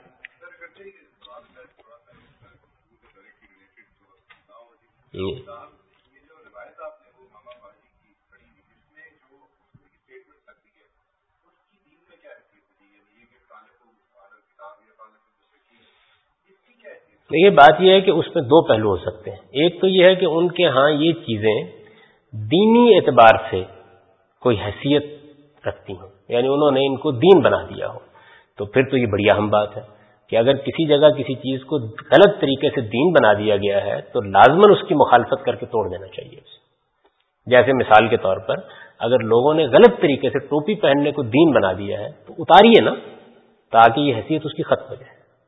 یہ بات یہ ہے کہ اس میں 2 پہلو ہو سکتے ہیں. ایک تو یہ ہے کہ ان کے ہاں یہ چیزیں دینی اعتبار سے کوئی حیثیت رکھتی ہوں, یعنی انہوں نے ان کو دین بنا دیا ہو, تو پھر تو یہ بڑی اہم بات ہے کہ اگر کسی جگہ کسی چیز کو غلط طریقے سے دین بنا دیا گیا ہے تو لازماً اس کی مخالفت کر کے توڑ دینا چاہیے اسے. جیسے مثال کے طور پر اگر لوگوں نے غلط طریقے سے ٹوپی پہننے کو دین بنا دیا ہے تو اتاریے نا, تاکہ یہ حیثیت اس کی ختم ہو جائے.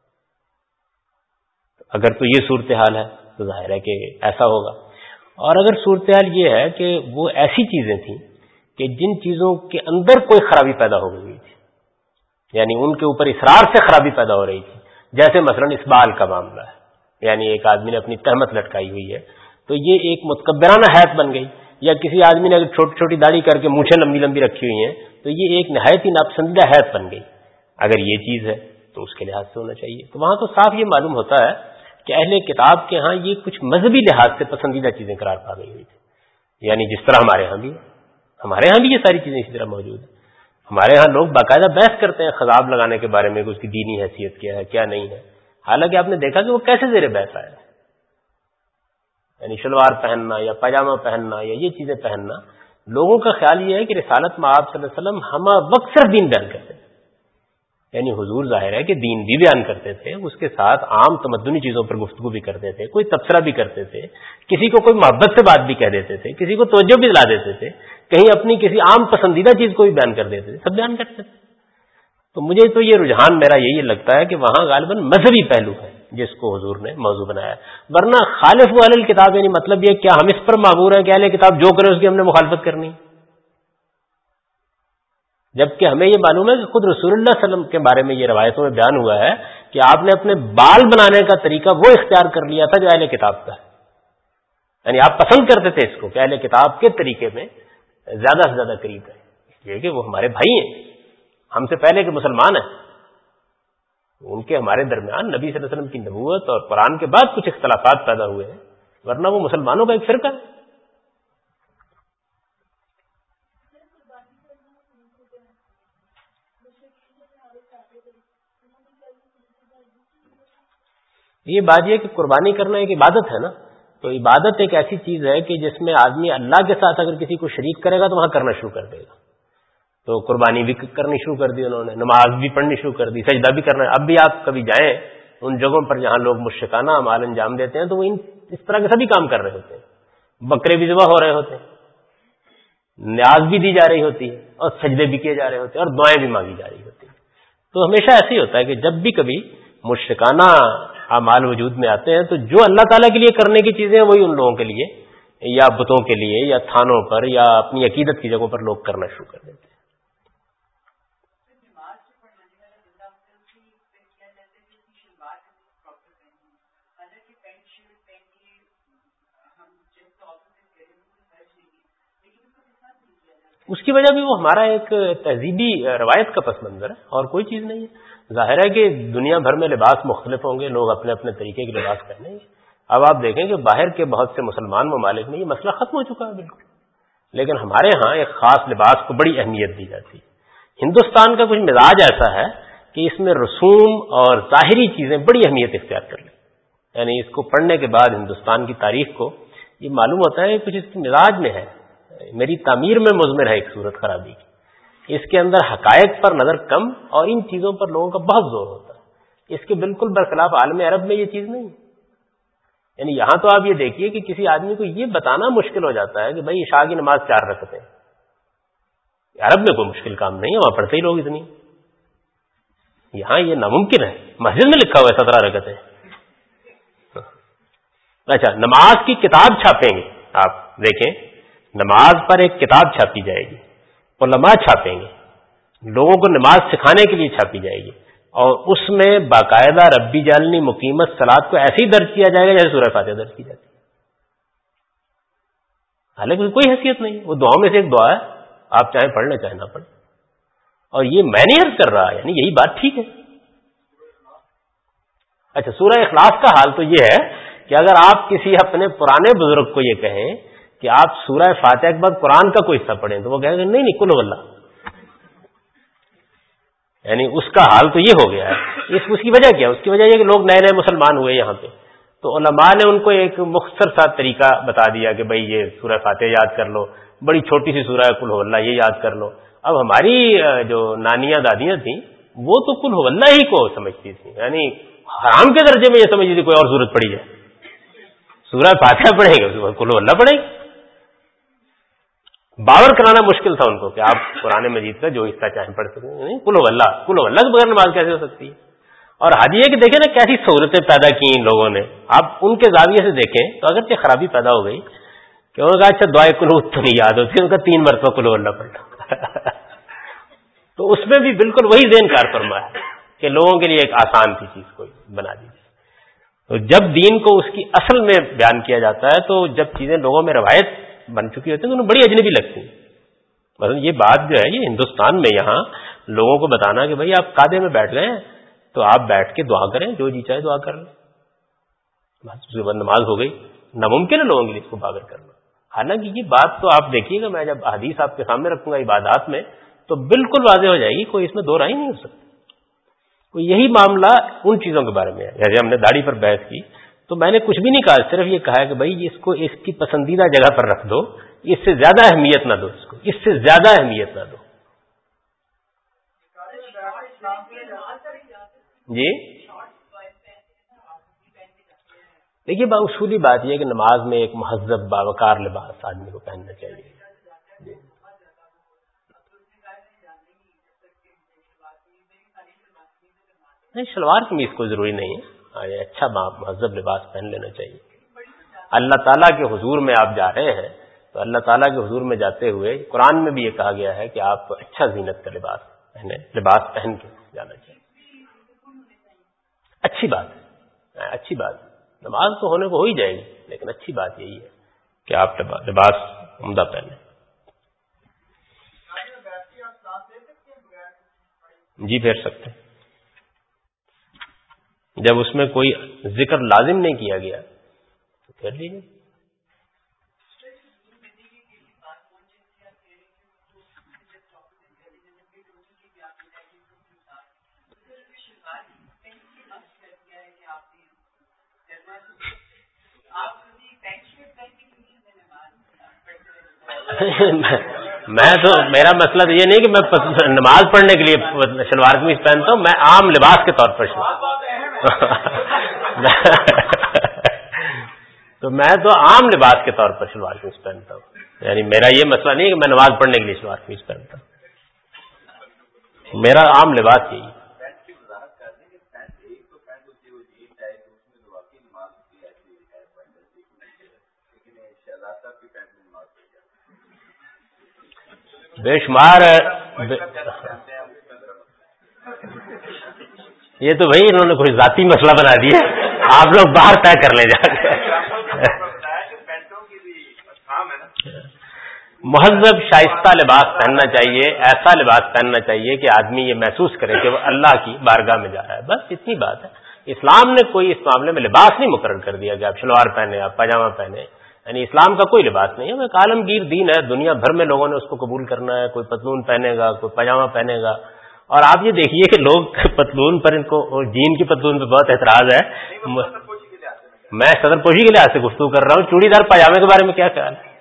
اگر تو یہ صورتحال ہے تو ظاہر ہے کہ ایسا ہوگا. اور اگر صورتحال یہ ہے کہ وہ ایسی چیزیں تھیں کہ جن چیزوں کے اندر کوئی خرابی پیدا ہو گئی تھی, یعنی ان کے اوپر اصرار سے خرابی پیدا ہو رہی تھی, جیسے مثلا اسبال کا معاملہ ہے, یعنی ایک آدمی نے اپنی تہمت لٹکائی ہوئی ہے تو یہ ایک متکبرانہ حیت بن گئی, یا کسی آدمی نے اگر چھوٹی چھوٹی داڑھی کر کے مونچھیں لمبی لمبی رکھی ہوئی ہیں تو یہ ایک نہایت ہی ناپسندیدہ حیت بن گئی. اگر یہ چیز ہے تو اس کے لحاظ سے ہونا چاہیے. تو وہاں تو صاف یہ معلوم ہوتا ہے کہ اہل کتاب کے ہاں یہ کچھ مذہبی لحاظ سے پسندیدہ چیزیں قرار پا گئی ہوئی تھی, یعنی جس طرح ہمارے ہاں بھی یہ ساری چیزیں اسی طرح موجود ہیں. ہمارے ہاں لوگ باقاعدہ بحث کرتے ہیں خضاب لگانے کے بارے میں کہ اس کی دینی حیثیت کیا ہے کیا نہیں ہے, حالانکہ آپ نے دیکھا کہ وہ کیسے زیر بحث آیا, یعنی شلوار پہننا یا پاجامہ پہننا یا یہ چیزیں پہننا. لوگوں کا خیال یہ ہے کہ رسالت میں آپ صلی اللہ علیہ وسلم ہم وقت صرف دین بیان کرتے ہیں, یعنی حضور ظاہر ہے کہ دین بھی بیان کرتے تھے، اس کے ساتھ عام تمدنی چیزوں پر گفتگو بھی کرتے تھے، کوئی تبصرہ بھی کرتے تھے، کسی کو کوئی محبت سے بات بھی کہہ دیتے تھے، کسی کو توجہ بھی دلا دیتے تھے، کہیں اپنی کسی عام پسندیدہ چیز کو بھی بیان کر دیتے تھے، سب بیان کرتے تھے. تو مجھے تو یہ رجحان میرا یہی لگتا ہے کہ وہاں غالباً مذہبی پہلو ہے جس کو حضور نے موضوع بنایا، ورنہ خالف اہل الکتاب یعنی مطلب یہ کیا ہم اس پر معمور ہیں کہ اہل کتاب جو کرے اس کی ہم نے مخالفت کرنی، جبکہ ہمیں یہ معلوم ہے کہ خود رسول اللہ صلی اللہ علیہ وسلم کے بارے میں یہ روایتوں میں بیان ہوا ہے کہ آپ نے اپنے بال بنانے کا طریقہ وہ اختیار کر لیا تھا جو اہل کتاب کا ہے، یعنی آپ پسند کرتے تھے اس کو کہ اہل کتاب کے طریقے میں زیادہ سے زیادہ قریب ہے، اس لیے کہ وہ ہمارے بھائی ہیں، ہم سے پہلے کے مسلمان ہیں، ان کے ہمارے درمیان نبی صلی اللہ علیہ وسلم کی نبوت اور قرآن کے بعد کچھ اختلافات پیدا ہوئے ہیں، ورنہ وہ مسلمانوں کا ایک فرقہ ہے. یہ بات یہ کہ قربانی کرنا ایک عبادت ہے نا، تو عبادت ایک ایسی چیز ہے کہ جس میں آدمی اللہ کے ساتھ اگر کسی کو شریک کرے گا تو وہاں کرنا شروع کر دے گا. تو قربانی بھی کرنی شروع کر دی انہوں نے، نماز بھی پڑھنی شروع کر دی، سجدہ بھی کرنا. اب بھی آپ کبھی جائیں ان جگہوں پر جہاں لوگ مشرکانہ اعمال انجام دیتے ہیں تو وہ اس طرح کے سبھی کام کر رہے ہوتے ہیں، بکرے بھی ذبح ہو رہے ہوتے ہیں، نیاز بھی دی جا رہی ہوتی ہے، اور سجدے بھی کیے جا رہے ہوتے ہیں، اور دعائیں بھی مانگی جا رہی ہوتی ہیں. تو ہمیشہ ایسے ہی ہوتا ہے کہ جب بھی کبھی مشرکانہ اعمال وجود میں آتے ہیں تو جو اللہ تعالیٰ کے لیے کرنے کی چیزیں ہیں وہی ان لوگوں کے لیے یا بتوں کے لیے یا تھانوں پر یا اپنی عقیدت کی جگہوں پر لوگ کرنا شروع کر دیتے ہیں. اس کی وجہ بھی وہ ہمارا ایک تہذیبی روایت کا پس منظر ہے اور کوئی چیز نہیں ہے. ظاہر ہے کہ دنیا بھر میں لباس مختلف ہوں گے، لوگ اپنے اپنے طریقے کے لباس پہنیں گے. اب آپ دیکھیں کہ باہر کے بہت سے مسلمان ممالک میں یہ مسئلہ ختم ہو چکا ہے بالکل، لیکن ہمارے ہاں ایک خاص لباس کو بڑی اہمیت دی جاتی ہے. ہندوستان کا کچھ مزاج ایسا ہے کہ اس میں رسوم اور ظاہری چیزیں بڑی اہمیت اختیار کر لیں، یعنی اس کو پڑھنے کے بعد ہندوستان کی تاریخ کو یہ معلوم ہوتا ہے کچھ اس کی مزاج میں ہے، میری تعمیر میں مضمر ہے ایک صورت خرابی کی. اس کے اندر حقائق پر نظر کم اور ان چیزوں پر لوگوں کا بہت زور ہوتا ہے. اس کے بالکل برخلاف عالم عرب میں یہ چیز نہیں. یعنی یہاں تو آپ یہ دیکھیے کہ کسی آدمی کو یہ بتانا مشکل ہو جاتا ہے کہ بھائی عشاء کی نماز 4 رکعتیں ہیں. عرب میں کوئی مشکل کام نہیں ہے، وہاں پڑھتے ہی لوگ اتنی. یہاں یہ ناممکن ہے، مسجد میں لکھا ہوا ہے 17 رکعتیں. اچھا، نماز کی کتاب چھاپیں گے، آپ دیکھیں نماز پر ایک کتاب چھاپی جائے گی، علماء چھاپیں گے، لوگوں کو نماز سکھانے کے لیے چھاپی جائے گی، اور اس میں باقاعدہ ربی جعلنی مقیمت صلاۃ کو ایسے ہی درج کیا جائے گا جیسے سورہ فاتحہ درج کی جاتی ہے. حالانکہ کوئی حیثیت نہیں، وہ دعاؤں میں سے ایک دعا ہے، آپ چاہیں پڑھ لیں چاہے نہ پڑھیں. اور یہ میں نہیں عرض کر رہا، یعنی یہی بات ٹھیک ہے. اچھا، سورہ اخلاص کا حال تو یہ ہے کہ اگر آپ کسی اپنے پرانے بزرگ کو یہ کہیں کہ آپ سورہ فاتحہ کے بعد قرآن کا کوئی حصہ پڑھیں تو وہ کہیں گے نہیں قل ہو اللہ. یعنی اس کا حال تو یہ ہو گیا ہے. اس کی وجہ کیا؟ اس کی وجہ یہ کہ لوگ نئے نئے مسلمان ہوئے یہاں پہ، تو علماء نے ان کو ایک مختصر سا طریقہ بتا دیا کہ بھئی یہ سورہ فاتحہ یاد کر لو، بڑی چھوٹی سی سورہ قل ہو اللہ یہ یاد کر لو. اب ہماری جو نانیاں دادیاں تھیں وہ تو قل ہو اللہ ہی کو سمجھتی تھیں، یعنی حرام کے درجے میں یہ سمجھتی تھی کوئی اور سورت پڑھی جائے. سورہ فاتحہ پڑھیں گے اس کے بعد قل ہو اللہ پڑھیں گے. باور کرانا مشکل تھا ان کو کہ آپ قرآن مجید کا جو حصہ چاہیں پڑھ سکیں. نہیں قل ہو اللہ کے بغیر نماز کیسے ہو سکتی ہے؟ اور حاجی کہ دیکھیں نا کیسی سہولتیں پیدا کی ان لوگوں نے. آپ ان کے زاویے سے دیکھیں تو اگرچہ خرابی پیدا ہو گئی کہ انہوں نے کہا اچھا دعائے قنوت تو نہیں یاد ہوتی، ان کا 3 مرتبہ قل ہو اللہ پڑھا. تو اس میں بھی بالکل وہی ذہن کار فرما ہے کہ لوگوں کے لیے ایک آسان سی چیز کو بنا دی. تو جب دین کو اس کی اصل میں بیان کیا جاتا ہے تو جب چیزیں لوگوں میں روایت بن چکی ہوتی ہیں تو انہیں بڑی اجنبی لگتی ہیں. مثلا یہ بات جو ہے یہ ہندوستان میں یہاں لوگوں کو بتانا کہ بھائی آپ قعدے میں بیٹھ گئے ہیں تو آپ بیٹھ کے دعا کریں، جو جی چاہے دعا کر لیں، اس کے بعد نماز ہو گئی. ناممکن ہے لوگوں کے لیے اس کو باور کرنا. حالانکہ یہ بات تو آپ دیکھیے گا، میں جب حدیث آپ کے سامنے رکھوں گا عبادات میں تو بالکل واضح ہو جائے گی، کوئی اس میں دو رائے نہیں ہو سکتی. یہی معاملہ ان چیزوں کے بارے میں ہے. جیسے ہم نے داڑھی پر بحث کی تو میں نے کچھ بھی نہیں کہا، صرف یہ کہا کہ بھائی اس کو اس کی پسندیدہ جگہ پر رکھ دو، اس سے زیادہ اہمیت نہ دو، اس کو اس سے زیادہ اہمیت نہ دو. جی دیکھیے اصولی بات یہ ہے کہ نماز میں ایک مہذب باوقار لباس آدمی کو پہننا چاہیے. جی نہیں، شلوار قمیض کوئی ضروری نہیں ہے، اچھا مہذب لباس پہن لینا چاہیے. اللہ تعالیٰ کے حضور میں آپ جا رہے ہیں تو اللہ تعالیٰ کے حضور میں جاتے ہوئے قرآن میں بھی یہ کہا گیا ہے کہ آپ اچھا زینت کا لباس پہن کے جانا چاہیے. اچھی بات ہے، اچھی بات ہے. نماز تو ہونے کو ہو ہی جائے گی، لیکن اچھی بات یہی ہے کہ آپ لباس عمدہ پہنیں. جی پھیر سکتے ہیں، جب اس میں کوئی ذکر لازم نہیں کیا گیا تو پھیر لیجیے. میں تو میرا مسئلہ تو یہ نہیں کہ میں نماز پڑھنے کے لیے شلوار قمیض پہنتا ہوں، میں عام لباس کے طور پر تو میں تو عام لباس کے طور پر شلوار قمیض پہنتا ہوں. یعنی میرا یہ مسئلہ نہیں کہ میں نماز پڑھنے کے لیے شلوار قمیض پہنتا ہوں، میرا عام لباس یہی. بے شمار یہ تو بھائی انہوں نے کوئی ذاتی مسئلہ بنا دیا، آپ لوگ باہر طے کر لے جا کے. مہذب شائستہ لباس پہننا چاہیے، ایسا لباس پہننا چاہیے کہ آدمی یہ محسوس کرے کہ وہ اللہ کی بارگاہ میں جا رہا ہے. بس اتنی بات ہے. اسلام نے کوئی اس معاملے میں لباس نہیں مقرر کر دیا کہ آپ شلوار پہنے، آپ پاجامہ پہنے. یعنی اسلام کا کوئی لباس نہیں ہے، ایک عالمگیر دین ہے، دنیا بھر میں لوگوں نے اس کو قبول کرنا ہے. کوئی پتلون پہنے گا، کوئی پاجامہ پہنے گا. اور آپ یہ دیکھیے کہ لوگ پتلون پر، ان کو جین کی پتلون پہ بہت اعتراض ہے. میں صدر پوشی کے لحاظ سے گفتگو کر رہا ہوں، چوڑی دار پاجامے کے بارے میں کیا خیال ہے؟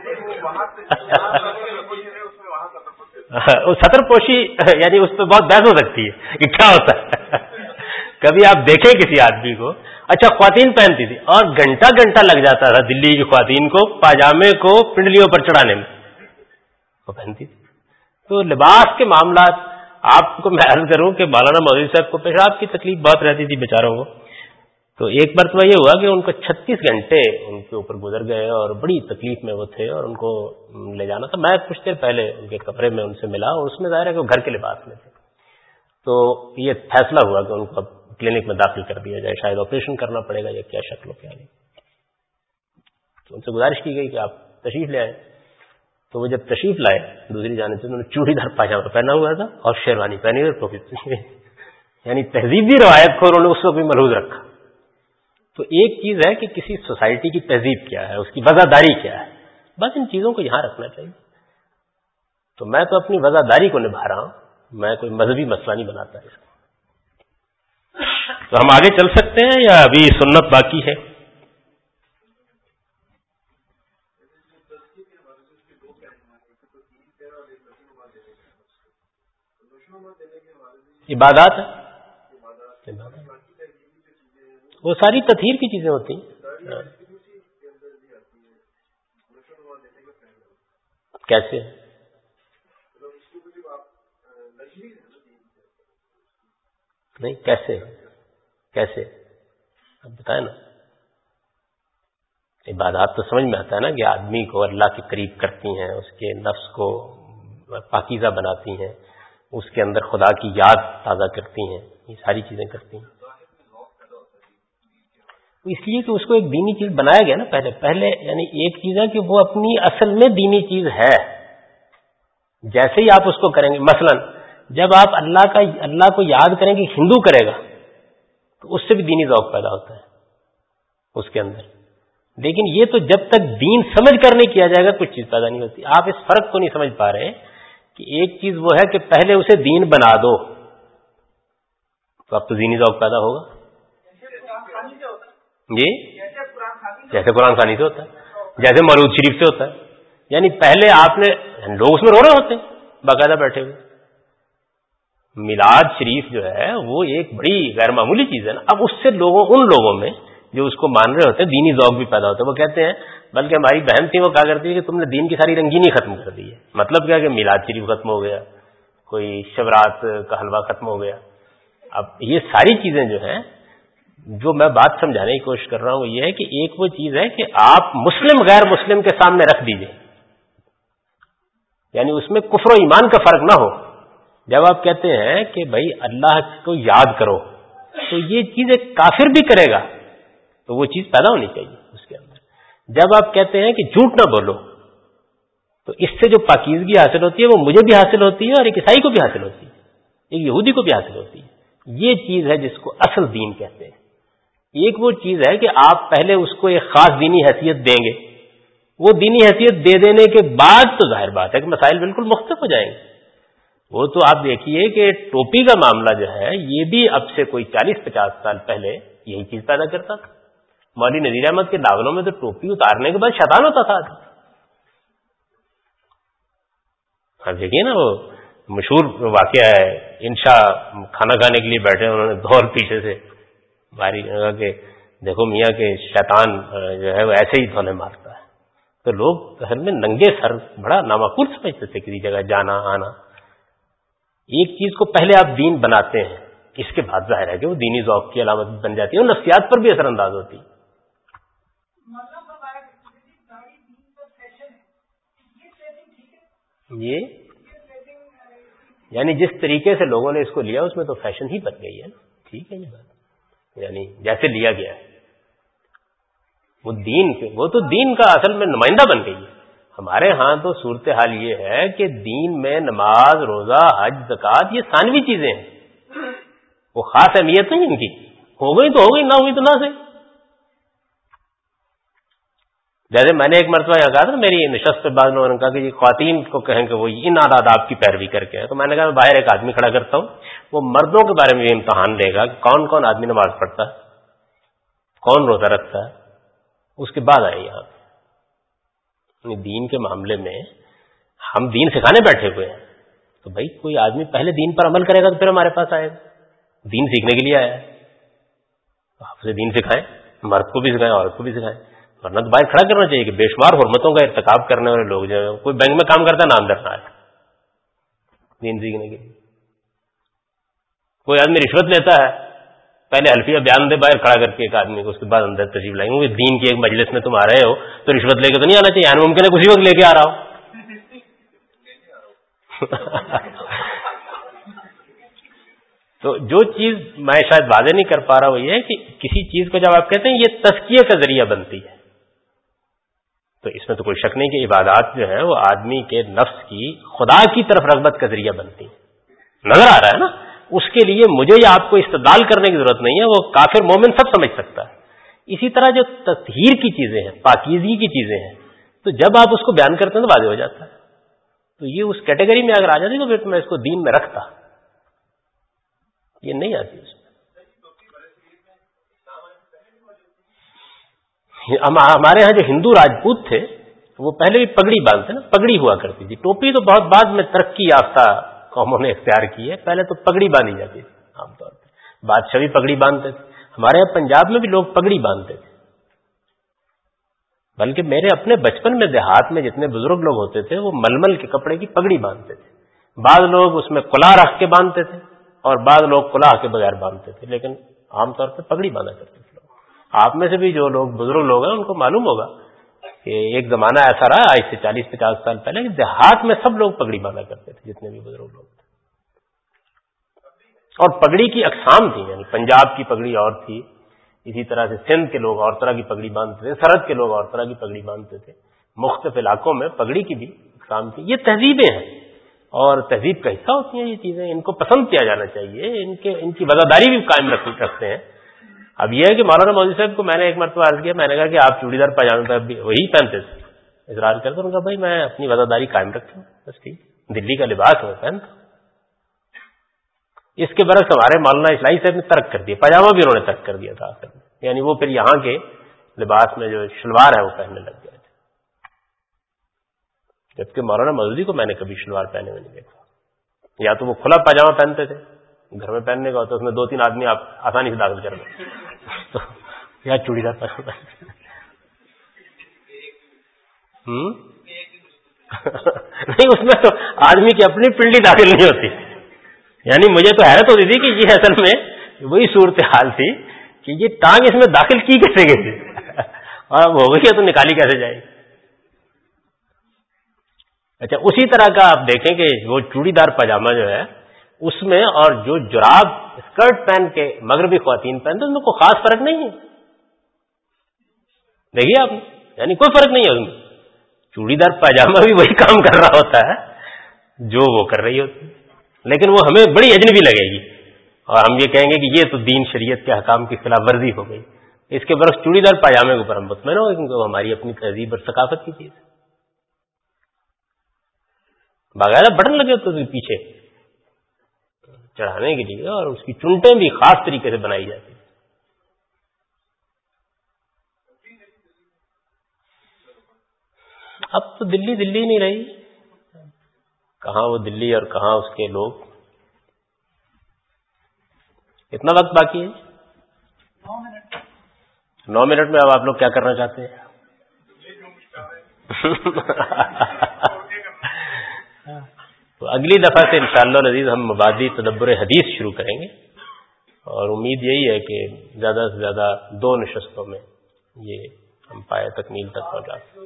سطر پوشی یعنی اس پہ بہت بحث ہو سکتی ہے کہ کیا ہوتا ہے. کبھی آپ دیکھیں کسی آدمی کو، اچھا خواتین پہنتی تھی اور گھنٹہ گھنٹہ لگ جاتا تھا دلی کی خواتین کو پاجامے کو پنڈلیوں پر چڑھانے میں، وہ پہنتی تھی. تو لباس کے معاملات آپ کو میں عرض کروں کہ مولانا مودودی صاحب کو پیشاب کی تکلیف بہت رہتی تھی بیچاروں کو. تو ایک مرتبہ یہ ہوا کہ ان کو 36 گھنٹے ان کے اوپر گزر گئے اور بڑی تکلیف میں وہ تھے اور ان کو لے جانا تھا. میں کچھ دیر پہلے ان کے کمرے میں ان سے ملا اور اس میں ظاہر ہے کہ وہ گھر کے لباس میں تھے. تو یہ فیصلہ ہوا کہ ان کو اب کلینک میں داخل کر دیا جائے، شاید آپریشن کرنا پڑے گا یا کیا شکل و کیا نہیں. تو ان سے گزارش کی گئی کہ آپ تشریف لے آئیں. تو وہ جب تشریف لائے دوسری جانب سے انہوں نے چوڑی دار پاجامہ پہنا ہوا تھا اور شیروانی پہنی ہوئی ٹوپی. یعنی تہذیبی روایت کو انہوں نے اس کو بھی ملحوظ رکھا. تو ایک چیز ہے کہ کسی سوسائٹی کی تہذیب کیا ہے، اس کی وزاداری کیا ہے، بس ان چیزوں کو یہاں رکھنا چاہیے. تو میں تو اپنی وزاداری کو نبھا رہا ہوں، میں کوئی مذہبی مسئلہ نہیں بناتا اس کو. تو ہم آگے چل سکتے ہیں یا ابھی سنت باقی ہے؟ عبادات ہے، وہ ساری تطہیر کی چیزیں ہوتی ہیں. کیسے؟ نہیں کیسے اب بتائیں نا. عبادات تو سمجھ میں آتا ہے نا کہ آدمی کو اللہ کے قریب کرتی ہیں، اس کے نفس کو پاکیزہ بناتی ہیں، اس کے اندر خدا کی یاد تازہ کرتی ہیں، یہ ساری چیزیں کرتی ہیں. اس لیے کہ اس کو ایک دینی چیز بنایا گیا نا پہلے یعنی ایک چیز ہے کہ وہ اپنی اصل میں دینی چیز ہے. جیسے ہی آپ اس کو کریں گے، مثلا جب آپ اللہ کو یاد کریں گے، ہندو کرے گا تو اس سے بھی دینی ذوق پیدا ہوتا ہے اس کے اندر. لیکن یہ تو جب تک دین سمجھ کر نہیں کیا جائے گا کچھ چیز پیدا نہیں ہوتی. آپ اس فرق کو نہیں سمجھ پا رہے کہ ایک چیز وہ ہے کہ پہلے اسے دین بنا دو تو اب تو دینی ذوق پیدا ہوگا. جی جیسے قرآن خوانی سے ہوتا ہے، جیسے مولود شریف سے ہوتا ہے. یعنی پہلے آپ نے، لوگ اس میں رو رہے ہوتے ہیں باقاعدہ بیٹھے ہوئے، میلاد شریف جو ہے وہ ایک بڑی غیر معمولی چیز ہے نا. اب اس سے ان لوگوں میں جو اس کو مان رہے ہوتے ہیں دینی ذوق بھی پیدا ہوتا ہے. وہ کہتے ہیں, بلکہ ہماری بہن تھی وہ کہا کرتی ہے کہ تم نے دین کی ساری رنگینی ختم کر دی ہے. مطلب کیا کہ میلاد شریف ختم ہو گیا, کوئی شبرات کا حلوہ ختم ہو گیا. اب یہ ساری چیزیں جو ہیں, جو میں بات سمجھانے کی کوشش کر رہا ہوں وہ یہ ہے کہ ایک وہ چیز ہے کہ آپ مسلم غیر مسلم کے سامنے رکھ دیجئے, یعنی اس میں کفر و ایمان کا فرق نہ ہو. جب آپ کہتے ہیں کہ بھائی اللہ کو یاد کرو, تو یہ چیز ایک کافر بھی کرے گا تو وہ چیز پیدا ہونی چاہیے اس کے اندر. جب آپ کہتے ہیں کہ جھوٹ نہ بولو, تو اس سے جو پاکیزگی حاصل ہوتی ہے وہ مجھے بھی حاصل ہوتی ہے اور ایک عیسائی کو بھی حاصل ہوتی ہے, ایک یہودی کو بھی حاصل ہوتی ہے. یہ چیز ہے جس کو اصل دین کہتے ہیں. ایک وہ چیز ہے کہ آپ پہلے اس کو ایک خاص دینی حیثیت دیں گے, وہ دینی حیثیت دے دینے کے بعد تو ظاہر بات ہے کہ مسائل بالکل مختلف ہو جائیں گے. وہ تو آپ دیکھیے کہ ٹوپی کا معاملہ جو ہے یہ بھی اب سے کوئی 40-50 سال پہلے یہی چیز پیدا کرتا تھا. مولوی نذیر احمد کے ناولوں میں تو ٹوپی اتارنے کے بعد شیطان ہوتا تھا. آپ دیکھیے نا وہ مشہور واقعہ ہے, انشاء کھانا کھانے کے لیے بیٹھے, انہوں نے دور پیچھے سے باری کہ دیکھو میاں کہ شیطان جو ہے وہ ایسے ہی دھونے مارتا ہے. تو لوگ گھر میں ننگے سر بڑا نامعقول سمجھتے تھے کسی جگہ جانا آنا. ایک چیز کو پہلے آپ دین بناتے ہیں, اس کے بعد ظاہر ہے کہ وہ دینی ذوق کی علامت بن جاتی ہے اور نفسیات پر بھی اثر انداز ہوتی ہے. یہ یعنی جس طریقے سے لوگوں نے اس کو لیا اس میں تو فیشن ہی بن گئی ہے نا. ٹھیک ہے یہ بات, یعنی جیسے لیا گیا ہے وہ تو دین کا اصل میں نمائندہ بن گئی ہے. ہمارے ہاں تو صورتحال یہ ہے کہ دین میں نماز, روزہ, حج, زکوٰۃ یہ ثانوی چیزیں ہیں, وہ خاص اہمیت نہیں ان کی. ہو گئی تو ہو گئی, نہ ہوئی تو نہ صحیح. جیسے میں نے ایک مرتبہ یہ کہا تھا میری نشست پہ بعض لوگوں نے کہا کہ یہ خواتین کو کہیں کہ وہ ان آداب کی پیروی کر کے ہیں, تو میں نے کہا میں باہر ایک آدمی کھڑا کرتا ہوں, وہ مردوں کے بارے میں یہ امتحان لے گا کہ کون کون آدمی نماز پڑھتا ہے, کون روزہ رکھتا ہے, اس کے بعد آئے یہاں پہ. دین کے معاملے میں ہم دین سکھانے بیٹھے ہوئے ہیں, تو بھائی کوئی آدمی پہلے دین پر عمل کرے گا تو پھر ہمارے پاس آئے گا. دین سیکھنے کے لیے آیا ہے, آپ سے دین سکھائیں, مرد کو بھی سکھائیں عورت کو بھی سکھائیں. ورنہ تو باہر کھڑا کرنا چاہیے کہ بے شمار حرمتوں کا ارتکاب کرنے والے لوگ جو ہے, کوئی بینک میں کام کرتا ہے نام درنا ہے دین سیکھنے کے لیے. کوئی آدمی رشوت لیتا ہے, پہلے حلفیہ بیان دے باہر کھڑا کر کے ایک آدمی کو, اس کے بعد اندر تشریف لائیں گے. دین کی ایک مجلس میں تم آ رہے ہو تو رشوت لے کے تو نہیں آنا چاہیے, یعنی ممکن ہے کسی وقت لے کے آ رہا ہو. تو جو چیز میں شاید واضح نہیں کر پا رہا وہ یہ ہے کہ کسی چیز کو جب آپ کہتے ہیں یہ تزکیے کا ذریعہ بنتی ہے, تو اس میں تو کوئی شک نہیں کہ عبادات جو ہے وہ آدمی کے نفس کی خدا کی طرف رغبت کا ذریعہ بنتی ہے. نظر آ رہا ہے نا, اس کے لیے مجھے یا آپ کو استدلال کرنے کی ضرورت نہیں ہے, وہ کافر مومن سب سمجھ سکتا ہے. اسی طرح جو تطہیر کی چیزیں ہیں, پاکیزگی کی چیزیں ہیں, تو جب آپ اس کو بیان کرتے ہیں تو واضح ہو جاتا ہے. تو یہ اس کیٹیگری میں اگر آ جاتی تو پھر میں اس کو دین میں رکھتا, یہ نہیں آتی اس میں. ہمارے ہاں جو ہندو راجپوت تھے وہ پہلے بھی پگڑی باندھتے نا, پگڑی ہوا کرتی تھی. ٹوپی تو بہت بعد میں ترقی یافتہ قوموں نے اختیار کی ہے, پہلے تو پگڑی باندھی جاتی تھی عام طور پہ. بادشاہ بھی پگڑی باندھتے تھے. ہمارے یہاں پنجاب میں بھی لوگ پگڑی باندھتے تھے, بلکہ میرے اپنے بچپن میں دیہات میں جتنے بزرگ لوگ ہوتے تھے وہ ململ کے کپڑے کی پگڑی باندھتے تھے. بعض لوگ اس میں کلاه رکھ کے باندھتے تھے اور بعض لوگ کلاه کے بغیر باندھتے تھے, لیکن عام طور پہ پگڑی باندھا کرتے تھے لوگ. آپ میں سے بھی جو لوگ بزرگ لوگ ہیں ان کو معلوم ہوگا کہ ایک زمانہ ایسا رہا آج سے 40-50 سال پہلے کہ دیہات میں سب لوگ پگڑی باندھا کرتے تھے, جتنے بھی بزرگ لوگ تھے. اور پگڑی کی اقسام تھی, یعنی پنجاب کی پگڑی اور تھی, اسی طرح سے سندھ کے لوگ اور طرح کی پگڑی باندھتے تھے, سرحد کے لوگ اور طرح کی پگڑی باندھتے تھے. مختلف علاقوں میں پگڑی کی بھی اقسام تھی. یہ تہذیبیں ہیں اور تہذیب کا حصہ ہوتی ہیں یہ چیزیں, ان کو پسند کیا جانا چاہیے, ان کی وفاداری بھی قائم رکھتے ہیں. اب یہ ہے کہ مولانا مودودی صاحب کو میں نے ایک مرتبہ عرض کیا, میں نے کہا کہ آپ چوڑی دار پاجامے پہ وہی پہنتے تھے, اصرار کرتے. ان کا بھائی میں اپنی وفاداری قائم رکھتا ہوں, بس ٹھیک, دلی کا لباس ہے پہنتا. اس کے برعکس ہمارے مولانا اصلاحی صاحب نے ترک کر دیا, پاجامہ بھی انہوں نے ترک کر دیا تھا آخر میں, یعنی وہ پھر یہاں کے لباس میں جو شلوار ہے وہ پہننے لگ گئے تھے, جبکہ مولانا مودودی کو میں نے کبھی شلوار پہنے ہوئے نہیں دیکھا. یا تو وہ کھلا پاجامہ پہنتے تھے، گھر میں پہننے کا ہوتا اس میں 2-3 آدمی آپ آسانی سے داخل کر دیں، تو یا چوڑی دار پاجامہ نہیں، اس میں تو آدمی کی اپنی پنڈلی داخل نہیں ہوتی. یعنی مجھے تو حیرت ہوتی تھی کہ یہ اصل میں وہی صورتحال تھی کہ یہ ٹانگ اس میں داخل کی کیسے گئی تھی اور اب ہو گئی ہے تو نکالی کیسے جائے. اچھا، اسی طرح کا آپ دیکھیں کہ وہ چوڑی دار پاجامہ جو ہے اس میں اور جو جراب اسکرٹ پہن کے مغربی خواتین پہنتے ان میں کوئی خاص فرق نہیں ہے. دیکھیے آپ نے، یعنی کوئی فرق نہیں ہے اس میں. چوڑی دار پاجامہ بھی وہی کام کر رہا ہوتا ہے جو وہ کر رہی ہوتی ہے، لیکن وہ ہمیں بڑی اجنبی لگے گی اور ہم یہ کہیں گے کہ یہ تو دین شریعت کے احکام کی خلاف ورزی ہو گئی. اس کے برعکس چوڑی دار پاجامے کے اوپر ہم مطمئن ہو گئے کیونکہ وہ ہماری اپنی تہذیب اور ثقافت کی چیز ہے. باقاعدہ بٹن لگے ہوتے ہیں پیچھے چڑھانے کے لیے اور اس کی چنٹیں بھی خاص طریقے سے بنائی جاتی ہیں. اب تو دلی نہیں رہی، کہاں وہ دلی اور کہاں اس کے لوگ. کتنا وقت باقی ہے؟ 9 منٹ میں. اب آپ لوگ کیا کرنا چاہتے ہیں؟ تو اگلی دفعہ سے انشاءاللہ العزیز ہم مبادی تدبر حدیث شروع کریں گے اور امید یہی ہے کہ زیادہ سے زیادہ 2 نشستوں میں یہ ہم پائے تکمیل تک پہنچا سکیں.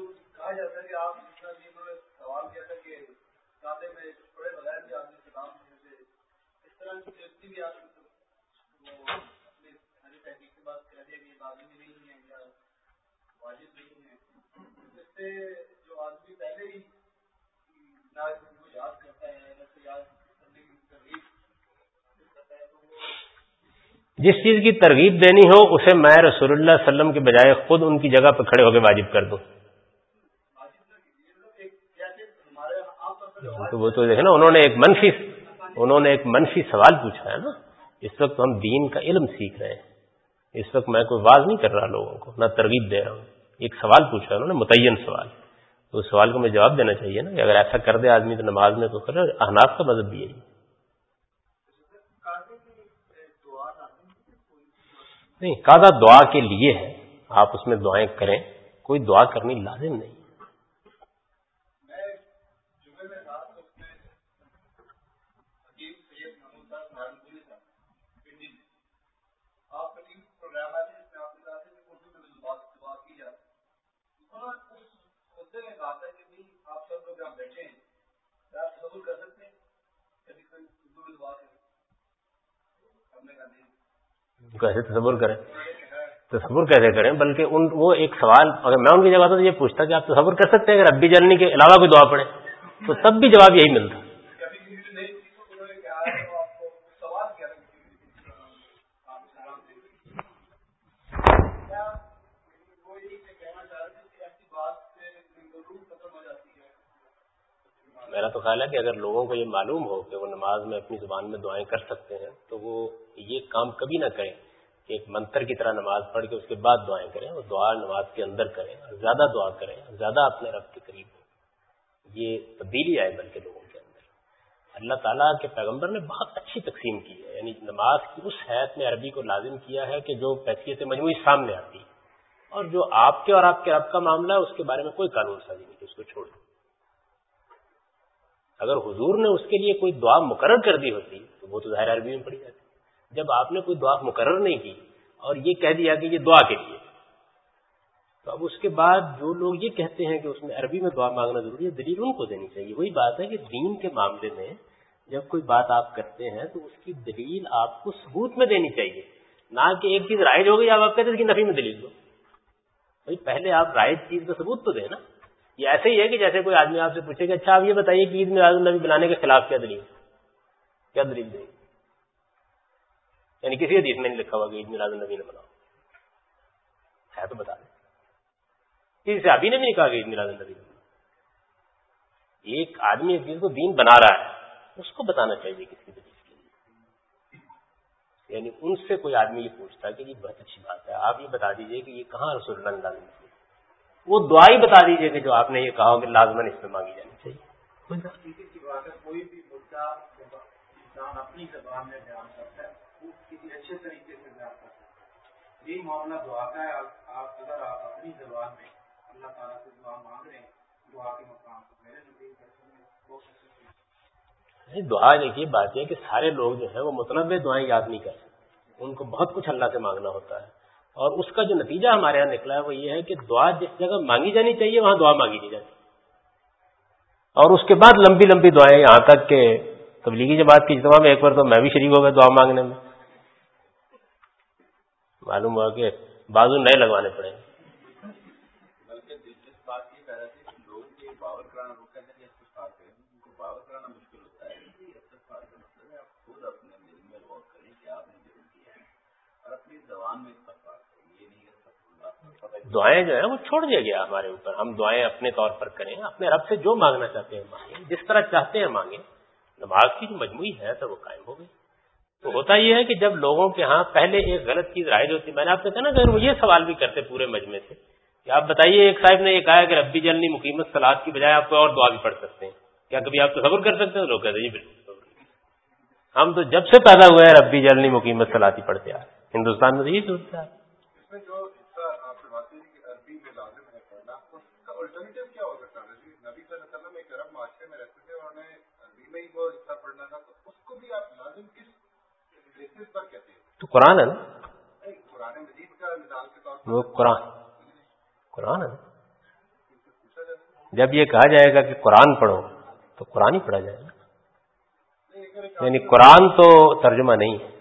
جس چیز کی ترغیب دینی ہو اسے میں رسول اللہ صلی اللہ علیہ وسلم کے بجائے خود ان کی جگہ پہ کھڑے ہو کے واجب کر دوں. تو وہ تو دیکھیں نا، انہوں نے ایک منفی سوال پوچھا ہے نا. اس وقت ہم دین کا علم سیکھ رہے ہیں، اس وقت میں کوئی واز نہیں کر رہا لوگوں کو، نہ ترغیب دے رہا ہوں. ایک سوال پوچھا انہوں نے، متعین سوال، تو اس سوال کو میں جواب دینا چاہیے نا کہ اگر ایسا کر دے آدمی تو نماز میں تو کرے. احناف کا مذہب بھی یہی نہیں. قاعدہ دعا کے لیے ہے، آپ اس میں دعائیں کریں، کوئی دعا کرنی لازم نہیں. کیسے تصور کیسے کریں؟ بلکہ وہ ایک سوال اگر میں ان کی جگہ تو یہ پوچھتا کہ آپ تصور کر سکتے ہیں اگر ربی جلنی کے علاوہ کوئی دعا پڑھے، تو تب بھی جواب یہی ملتا. میرا تو خیال ہے کہ اگر لوگوں کو یہ معلوم ہو کہ وہ نماز میں اپنی زبان میں دعائیں کر سکتے ہیں تو وہ یہ کام کبھی نہ کریں کہ ایک منتر کی طرح نماز پڑھ کے اس کے بعد دعائیں کریں. وہ دعا نماز کے اندر کریں، زیادہ دعا کریں، زیادہ اپنے رب کے قریب ہوں. یہ تبدیلی آئے بلکہ لوگوں کے اندر. اللہ تعالیٰ کے پیغمبر نے بہت اچھی تقسیم کی ہے، یعنی نماز کی اس حیث میں عربی کو لازم کیا ہے کہ جو کیفیت مجموعی سامنے آتی ہے، اور جو آپ کے اور آپ کے رب کا معاملہ ہے اس کے بارے میں کوئی قانون سازی نہیں کہ اس کو چھوڑ دیں. اگر حضور نے اس کے لیے کوئی دعا مقرر کر دی ہوتی تو وہ تو ظاہر عربی میں پڑھی جاتی. جب آپ نے کوئی دعا مقرر نہیں کی اور یہ کہہ دیا کہ یہ دعا کے لیے، تو اب اس کے بعد جو لوگ یہ کہتے ہیں کہ اس میں عربی میں دعا مانگنا ضروری ہے، دلیل ان کو دینی چاہیے. وہی بات ہے کہ دین کے معاملے میں جب کوئی بات آپ کرتے ہیں تو اس کی دلیل آپ کو ثبوت میں دینی چاہیے، نہ کہ ایک چیز رائج ہو گئی آپ کہتے ہیں اس کی نفی میں دلیل دو. بھائی پہلے آپ رائج چیز کا ثبوت تو دیں نا. یہ ایسے ہی ہے کہ جیسے کوئی آدمی آپ سے پوچھے کہ اچھا آپ یہ بتائیے کہ عید میلاد النبی بنانے کے خلاف کیا دلیل دے، یعنی کسی حدیث میں نہیں لکھا ہوا کہ عید میلاد النبی نہ بناؤ ہے تو بتا دیں. کسی صحابی نے بھی نہیں کہا کہ عید میلاد النبی نہ بناؤ. ایک آدمی ایک چیز کو دین بنا رہا ہے اس کو بتانا چاہیے کس کی دلیل کے لیے. یعنی ان سے کوئی آدمی یہ پوچھتا ہے کہ یہ بہت اچھی بات ہے، آپ یہ بتا دیجئے کہ یہ کہاں رسول اللہ لازم ہے، وہ دعا ہی بتا دیجئے کہ جو آپ نے یہ کہا کہ لازماً اس میں مانگی جانی چاہیے. کوئی بھی مدعا انسان اپنی زبان میں بیان کرتا ہے وہ کسی اچھے طریقے سے بیان کرتا ہے. یہی معاملہ دعا کا ہے. اگر آپ اپنی زبان میں اللہ تعالیٰ سے دعا مانگ رہے ہیں دعا کے مقام پر میرے نبی دعا دیکھیے بات یہ کہ سارے لوگ جو ہیں وہ متنوع دعائیں یاد نہیں کر سکتے. ان کو بہت کچھ اللہ سے مانگنا ہوتا ہے اور اس کا جو نتیجہ ہمارے یہاں نکلا ہے وہ یہ ہے کہ دعا جس جگہ مانگی جانی چاہیے وہاں دعا مانگی نہیں جاتی. اور اس کے بعد لمبی لمبی دعائیں یہاں تک کہ تبلیغی جماعت کی اجتماع میں ایک بار تو میں بھی شریک ہو گیا دعا مانگنے میں. معلوم ہوا کہ بازو نئے لگوانے پڑے. بلکہ دلچسپ بات یہ کہہ رہے تھے کہ لوگ کے باور کرانا وہ کہتے ہیں استغفار کریں ان کو باور کرانا مشکل ہوتا ہے. استغفار کا مطلب ہے آپ خود اپنے دل میں غور کریں کہ آپ نے ضرور کیا ہے اور اپنی زبان میں استغفار کریں. یہ نہیں ہے دعائیں جو ہیں وہ چھوڑ دیا گیا ہمارے اوپر. ہم دعائیں اپنے طور پر کریں, اپنے رب سے جو مانگنا چاہتے ہیں مانگیں, جس طرح چاہتے ہیں مانگیں. نماز کی جو مجموعی ہے تو وہ قائم ہو گئی. تو ہوتا یہ ہے کہ جب لوگوں کے ہاں پہلے ایک غلط چیز رائج ہوتی, میں نے آپ سے کہا نا کہ وہ یہ سوال بھی کرتے پورے مجمع سے کہ آپ بتائیے ایک صاحب نے یہ کہا کہ ربی جلنی مقیمت صلاۃ کی بجائے آپ کو اور دعا بھی پڑھ سکتے ہیں, کیا کبھی آپ تصور کر سکتے ہیں؟ لوگ کہتے ہیں جی بالکل تصور. ہم تو جب سے پیدا ہوئے ہیں ربی جلنی مقیمت صلاۃ ہی پڑھتے ہیں. ہندوستان میں تو یہی سوچتا ہے. تو قرآن ہے نا, وہ قرآن ہے نا. جب یہ کہا جائے گا کہ قرآن پڑھو تو قرآن ہی پڑھا جائے گا. یعنی قرآن تو ترجمہ نہیں ہے.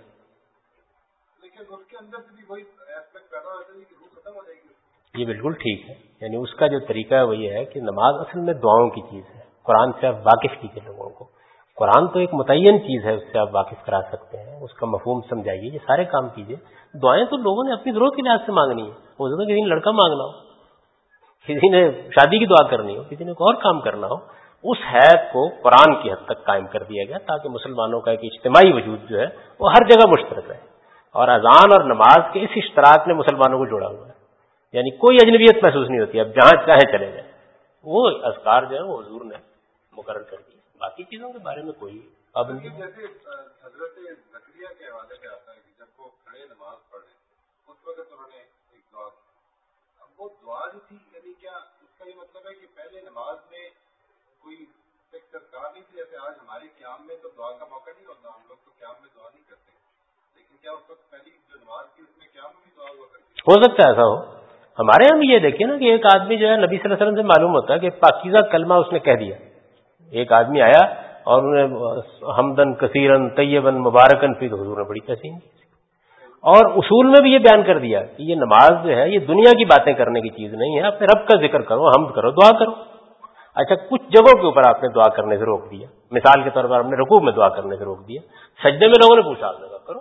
یہ بالکل ٹھیک ہے. یعنی اس کا جو طریقہ ہے وہ یہ ہے کہ نماز اصل میں دعاؤں کی چیز ہے. قرآن سے آپ واقف کیجیے لوگوں کو. قرآن تو ایک متعین چیز ہے, اس سے آپ واقف کرا سکتے ہیں, اس کا مفہوم سمجھائیے, یہ سارے کام کیجیے. دعائیں تو لوگوں نے اپنی ضرورت کے لحاظ سے مانگنی ہے. ہو سکتا ہے کسی نے لڑکا مانگنا ہو, کسی نے شادی کی دعا کرنی ہو, کسی نے کوئی اور کام کرنا ہو. اس حیث کو قرآن کی حد تک قائم کر دیا گیا تاکہ مسلمانوں کا ایک اجتماعی وجود جو ہے وہ ہر جگہ مشترک رہے. اور اذان اور نماز کے اس اشتراک نے مسلمانوں کو جوڑا ہوا ہے. یعنی کوئی اجنبیت محسوس نہیں ہوتی. اب جہاں چاہے چلے جائیں, وہ اذکار جو ہے وہ حضور نے مقرر کر دی. باقی چیزوں کے بارے میں کوئی پابندی نہیں. جیسے حضرت زکریا کے حوالے سے آتا ہے کہ جب وہ کھڑے نماز پڑھے اس وقت انہوں نے ایک دعا, اب وہ دعا جو تھی یعنی کیا اس کا یہ مطلب ہے کہ پہلے نماز میں کوئی تذکار نہیں تھی؟ جیسے آج ہمارے قیام میں تو دعا کا موقع نہیں ہوتا, ہم لوگ تو قیام میں دعا نہیں کرتے, لیکن کیا اس وقت پہلی جو نماز تھی اس میں قیام میں بھی دعا ہوا کرتی؟ ہو سکتا ہے ایسا ہو. ہمارے یہاں بھی یہ دیکھیے نا کہ ایک آدمی جو ہے نبی صلی اللہ علیہ وسلم سے معلوم ہوتا ہے کہ پاکیزہ کلمہ اس نے کہہ دیا. ایک آدمی آیا اور انہیں حمدن کثیرن طیبن مبارکن فی, حضور نے بڑی تحسین کی. اور اصول میں بھی یہ بیان کر دیا کہ یہ نماز جو ہے یہ دنیا کی باتیں کرنے کی چیز نہیں ہے. اپنے رب کا ذکر کرو, حمد کرو, دعا کرو. اچھا, کچھ جگہوں کے اوپر آپ نے دعا کرنے سے روک دیا. مثال کے طور پر آپ نے رکوع میں دعا کرنے سے روک دیا. سجدے میں لوگوں نے پوچھا, آپ نے کہا کرو.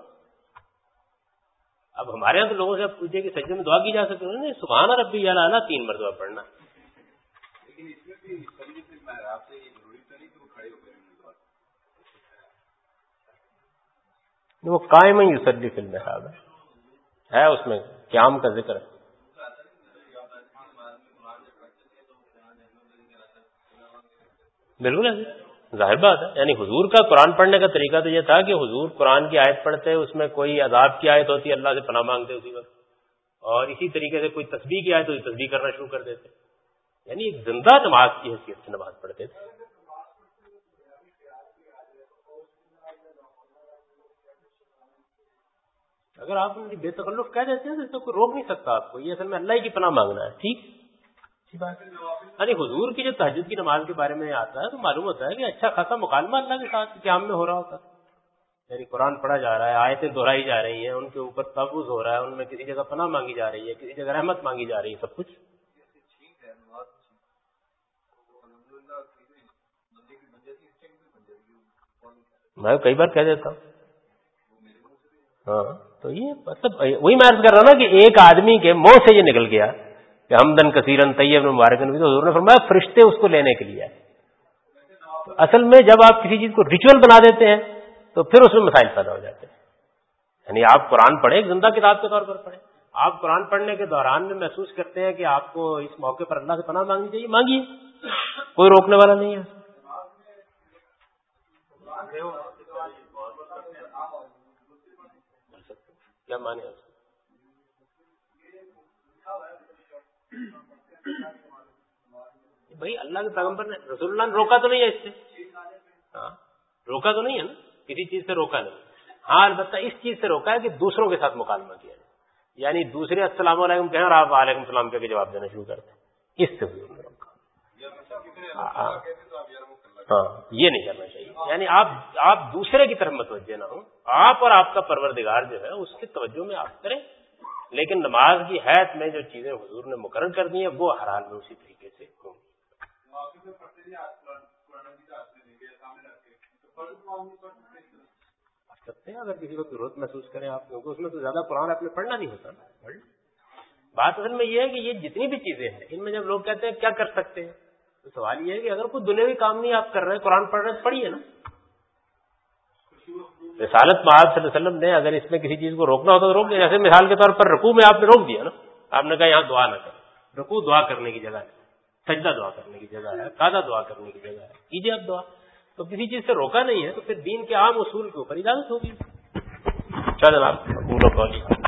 اب ہمارے یہاں تو لوگوں سے آپ پوچھے کہ سجدے میں دعا کی جا سکتی ہے, نہیں, سبحان ربی الاعلیٰ 3 مرتبہ پڑھنا. لیکن اس میں بھی آپ سے یہ ضروری تو نہیں کہ وہ کھڑے ہو گئے وہ قائم یصلی فی المحراب ہے, اس میں قیام کا ذکر ہے. بالکل ہے, ظاہر بات ہے. یعنی حضور کا قرآن پڑھنے کا طریقہ تو یہ تھا کہ حضور قرآن کی آیت پڑھتے, اس میں کوئی عذاب کی آیت ہوتی, اللہ سے پناہ مانگتے اسی وقت, اور اسی طریقے سے کوئی تسبیح کی آیت ہوتی, تسبیح کرنا شروع کر دیتے. یعنی ایک زندہ نماز کی حیثیت سے نماز پڑھتے تھے. اگر آپ بے تکلف کہہ دیتے ہیں تو اس کو کوئی روک نہیں سکتا آپ کو. یہ اصل میں اللہ ہی کی پناہ مانگنا ہے. ٹھیک اچھی بات. یعنی حضور کی جو تہجد کی نماز کے بارے میں آتا ہے تو معلوم ہوتا ہے کہ اچھا خاصا مکالمہ اللہ کے ساتھ قیام میں ہو رہا ہوتا ہے. یعنی قرآن پڑھا جا رہا ہے, آیتیں دہرائی جا رہی ہیں, ان کے اوپر تحفظ ہو رہا ہے, ان میں کسی جگہ پناہ مانگی جا رہی ہے, کسی جگہ رحمت مانگی جا رہی ہے, سب کچھ. میں کئی بار کہہ دیتا ہوں. ہاں, تو یہ مطلب وہی میں عرض کر رہا ہوں نا کہ ایک آدمی کے منہ سے یہ نکل گیا کہ حمدن کثیرن طیبن مبارکن, تو حضور نے فرمایا فرشتے اس کو لینے کے لیے. تو اصل میں جب آپ کسی چیز کو ریچول بنا دیتے ہیں تو پھر اس میں مسائل پیدا ہو جاتے ہیں. یعنی آپ قرآن پڑھیں, ایک زندہ کتاب کے طور پر پڑھیں. آپ قرآن پڑھنے کے دوران میں محسوس کرتے ہیں کہ آپ کو اس موقع پر اللہ سے پناہ مانگنی چاہیے, مانگیے, کوئی روکنے والا نہیں ہے. کیا مانے اس کو؟ بھائی اللہ کے پیغمبر نے رسول اللہ نے روکا تو نہیں ہے اس سے، ہاں روکا تو نہیں ہے نا، کسی چیز سے روکا نہیں. ہاں البتہ اس چیز سے روکا ہے کہ دوسروں کے ساتھ مکالمہ کیا جائے، یعنی دوسرے السلام علیکم کہیں اور آپ وعلیکم السلام کہہ کے جواب دینا شروع کرتے ہیں، اس سے حضور نے روکا. ہاں یہ نہیں کرنا چاہیے، یعنی آپ دوسرے کی طرف متوجہ نہ ہوں، آپ اور آپ کا پروردگار جو ہے اس کی توجہ میں آپ کریں، لیکن نماز کی حیث میں جو چیزیں حضور نے مقرر کر دی ہیں وہ ہر حال میں اسی طریقے سے ہوں گی. سکتے ہیں اگر کسی کو ضرورت محسوس کریں آپ، کیونکہ اس میں تو زیادہ قرآن آپ نے پڑھنا نہیں ہوتا نا. بات اصل میں یہ ہے کہ یہ جتنی بھی چیزیں ہیں ان میں جب لوگ کہتے ہیں کیا کر سکتے ہیں، تو سوال یہ ہے کہ اگر کوئی دنیاوی کام نہیں آپ کر رہے ہیں، قرآن پڑھ رہے ہیں، پڑھیے نا. رسالت مآب صلی اللہ علیہ وسلم نے اگر اس میں کسی چیز کو روکنا ہوتا تو روک دیا. جیسے مثال کے طور پر رکوع میں آپ نے روک دیا نا، آپ نے کہا یہاں دعا نہ کریں، رکوع دعا کرنے کی جگہ ہے، سجدہ دعا کرنے کی جگہ ہے، قعدہ دعا کرنے کی جگہ ہے، کیجیے آپ دعا. تو کسی چیز سے روکا نہیں ہے تو پھر دین کے عام اصول کے اوپر اجازت ہوگی. چل جناب.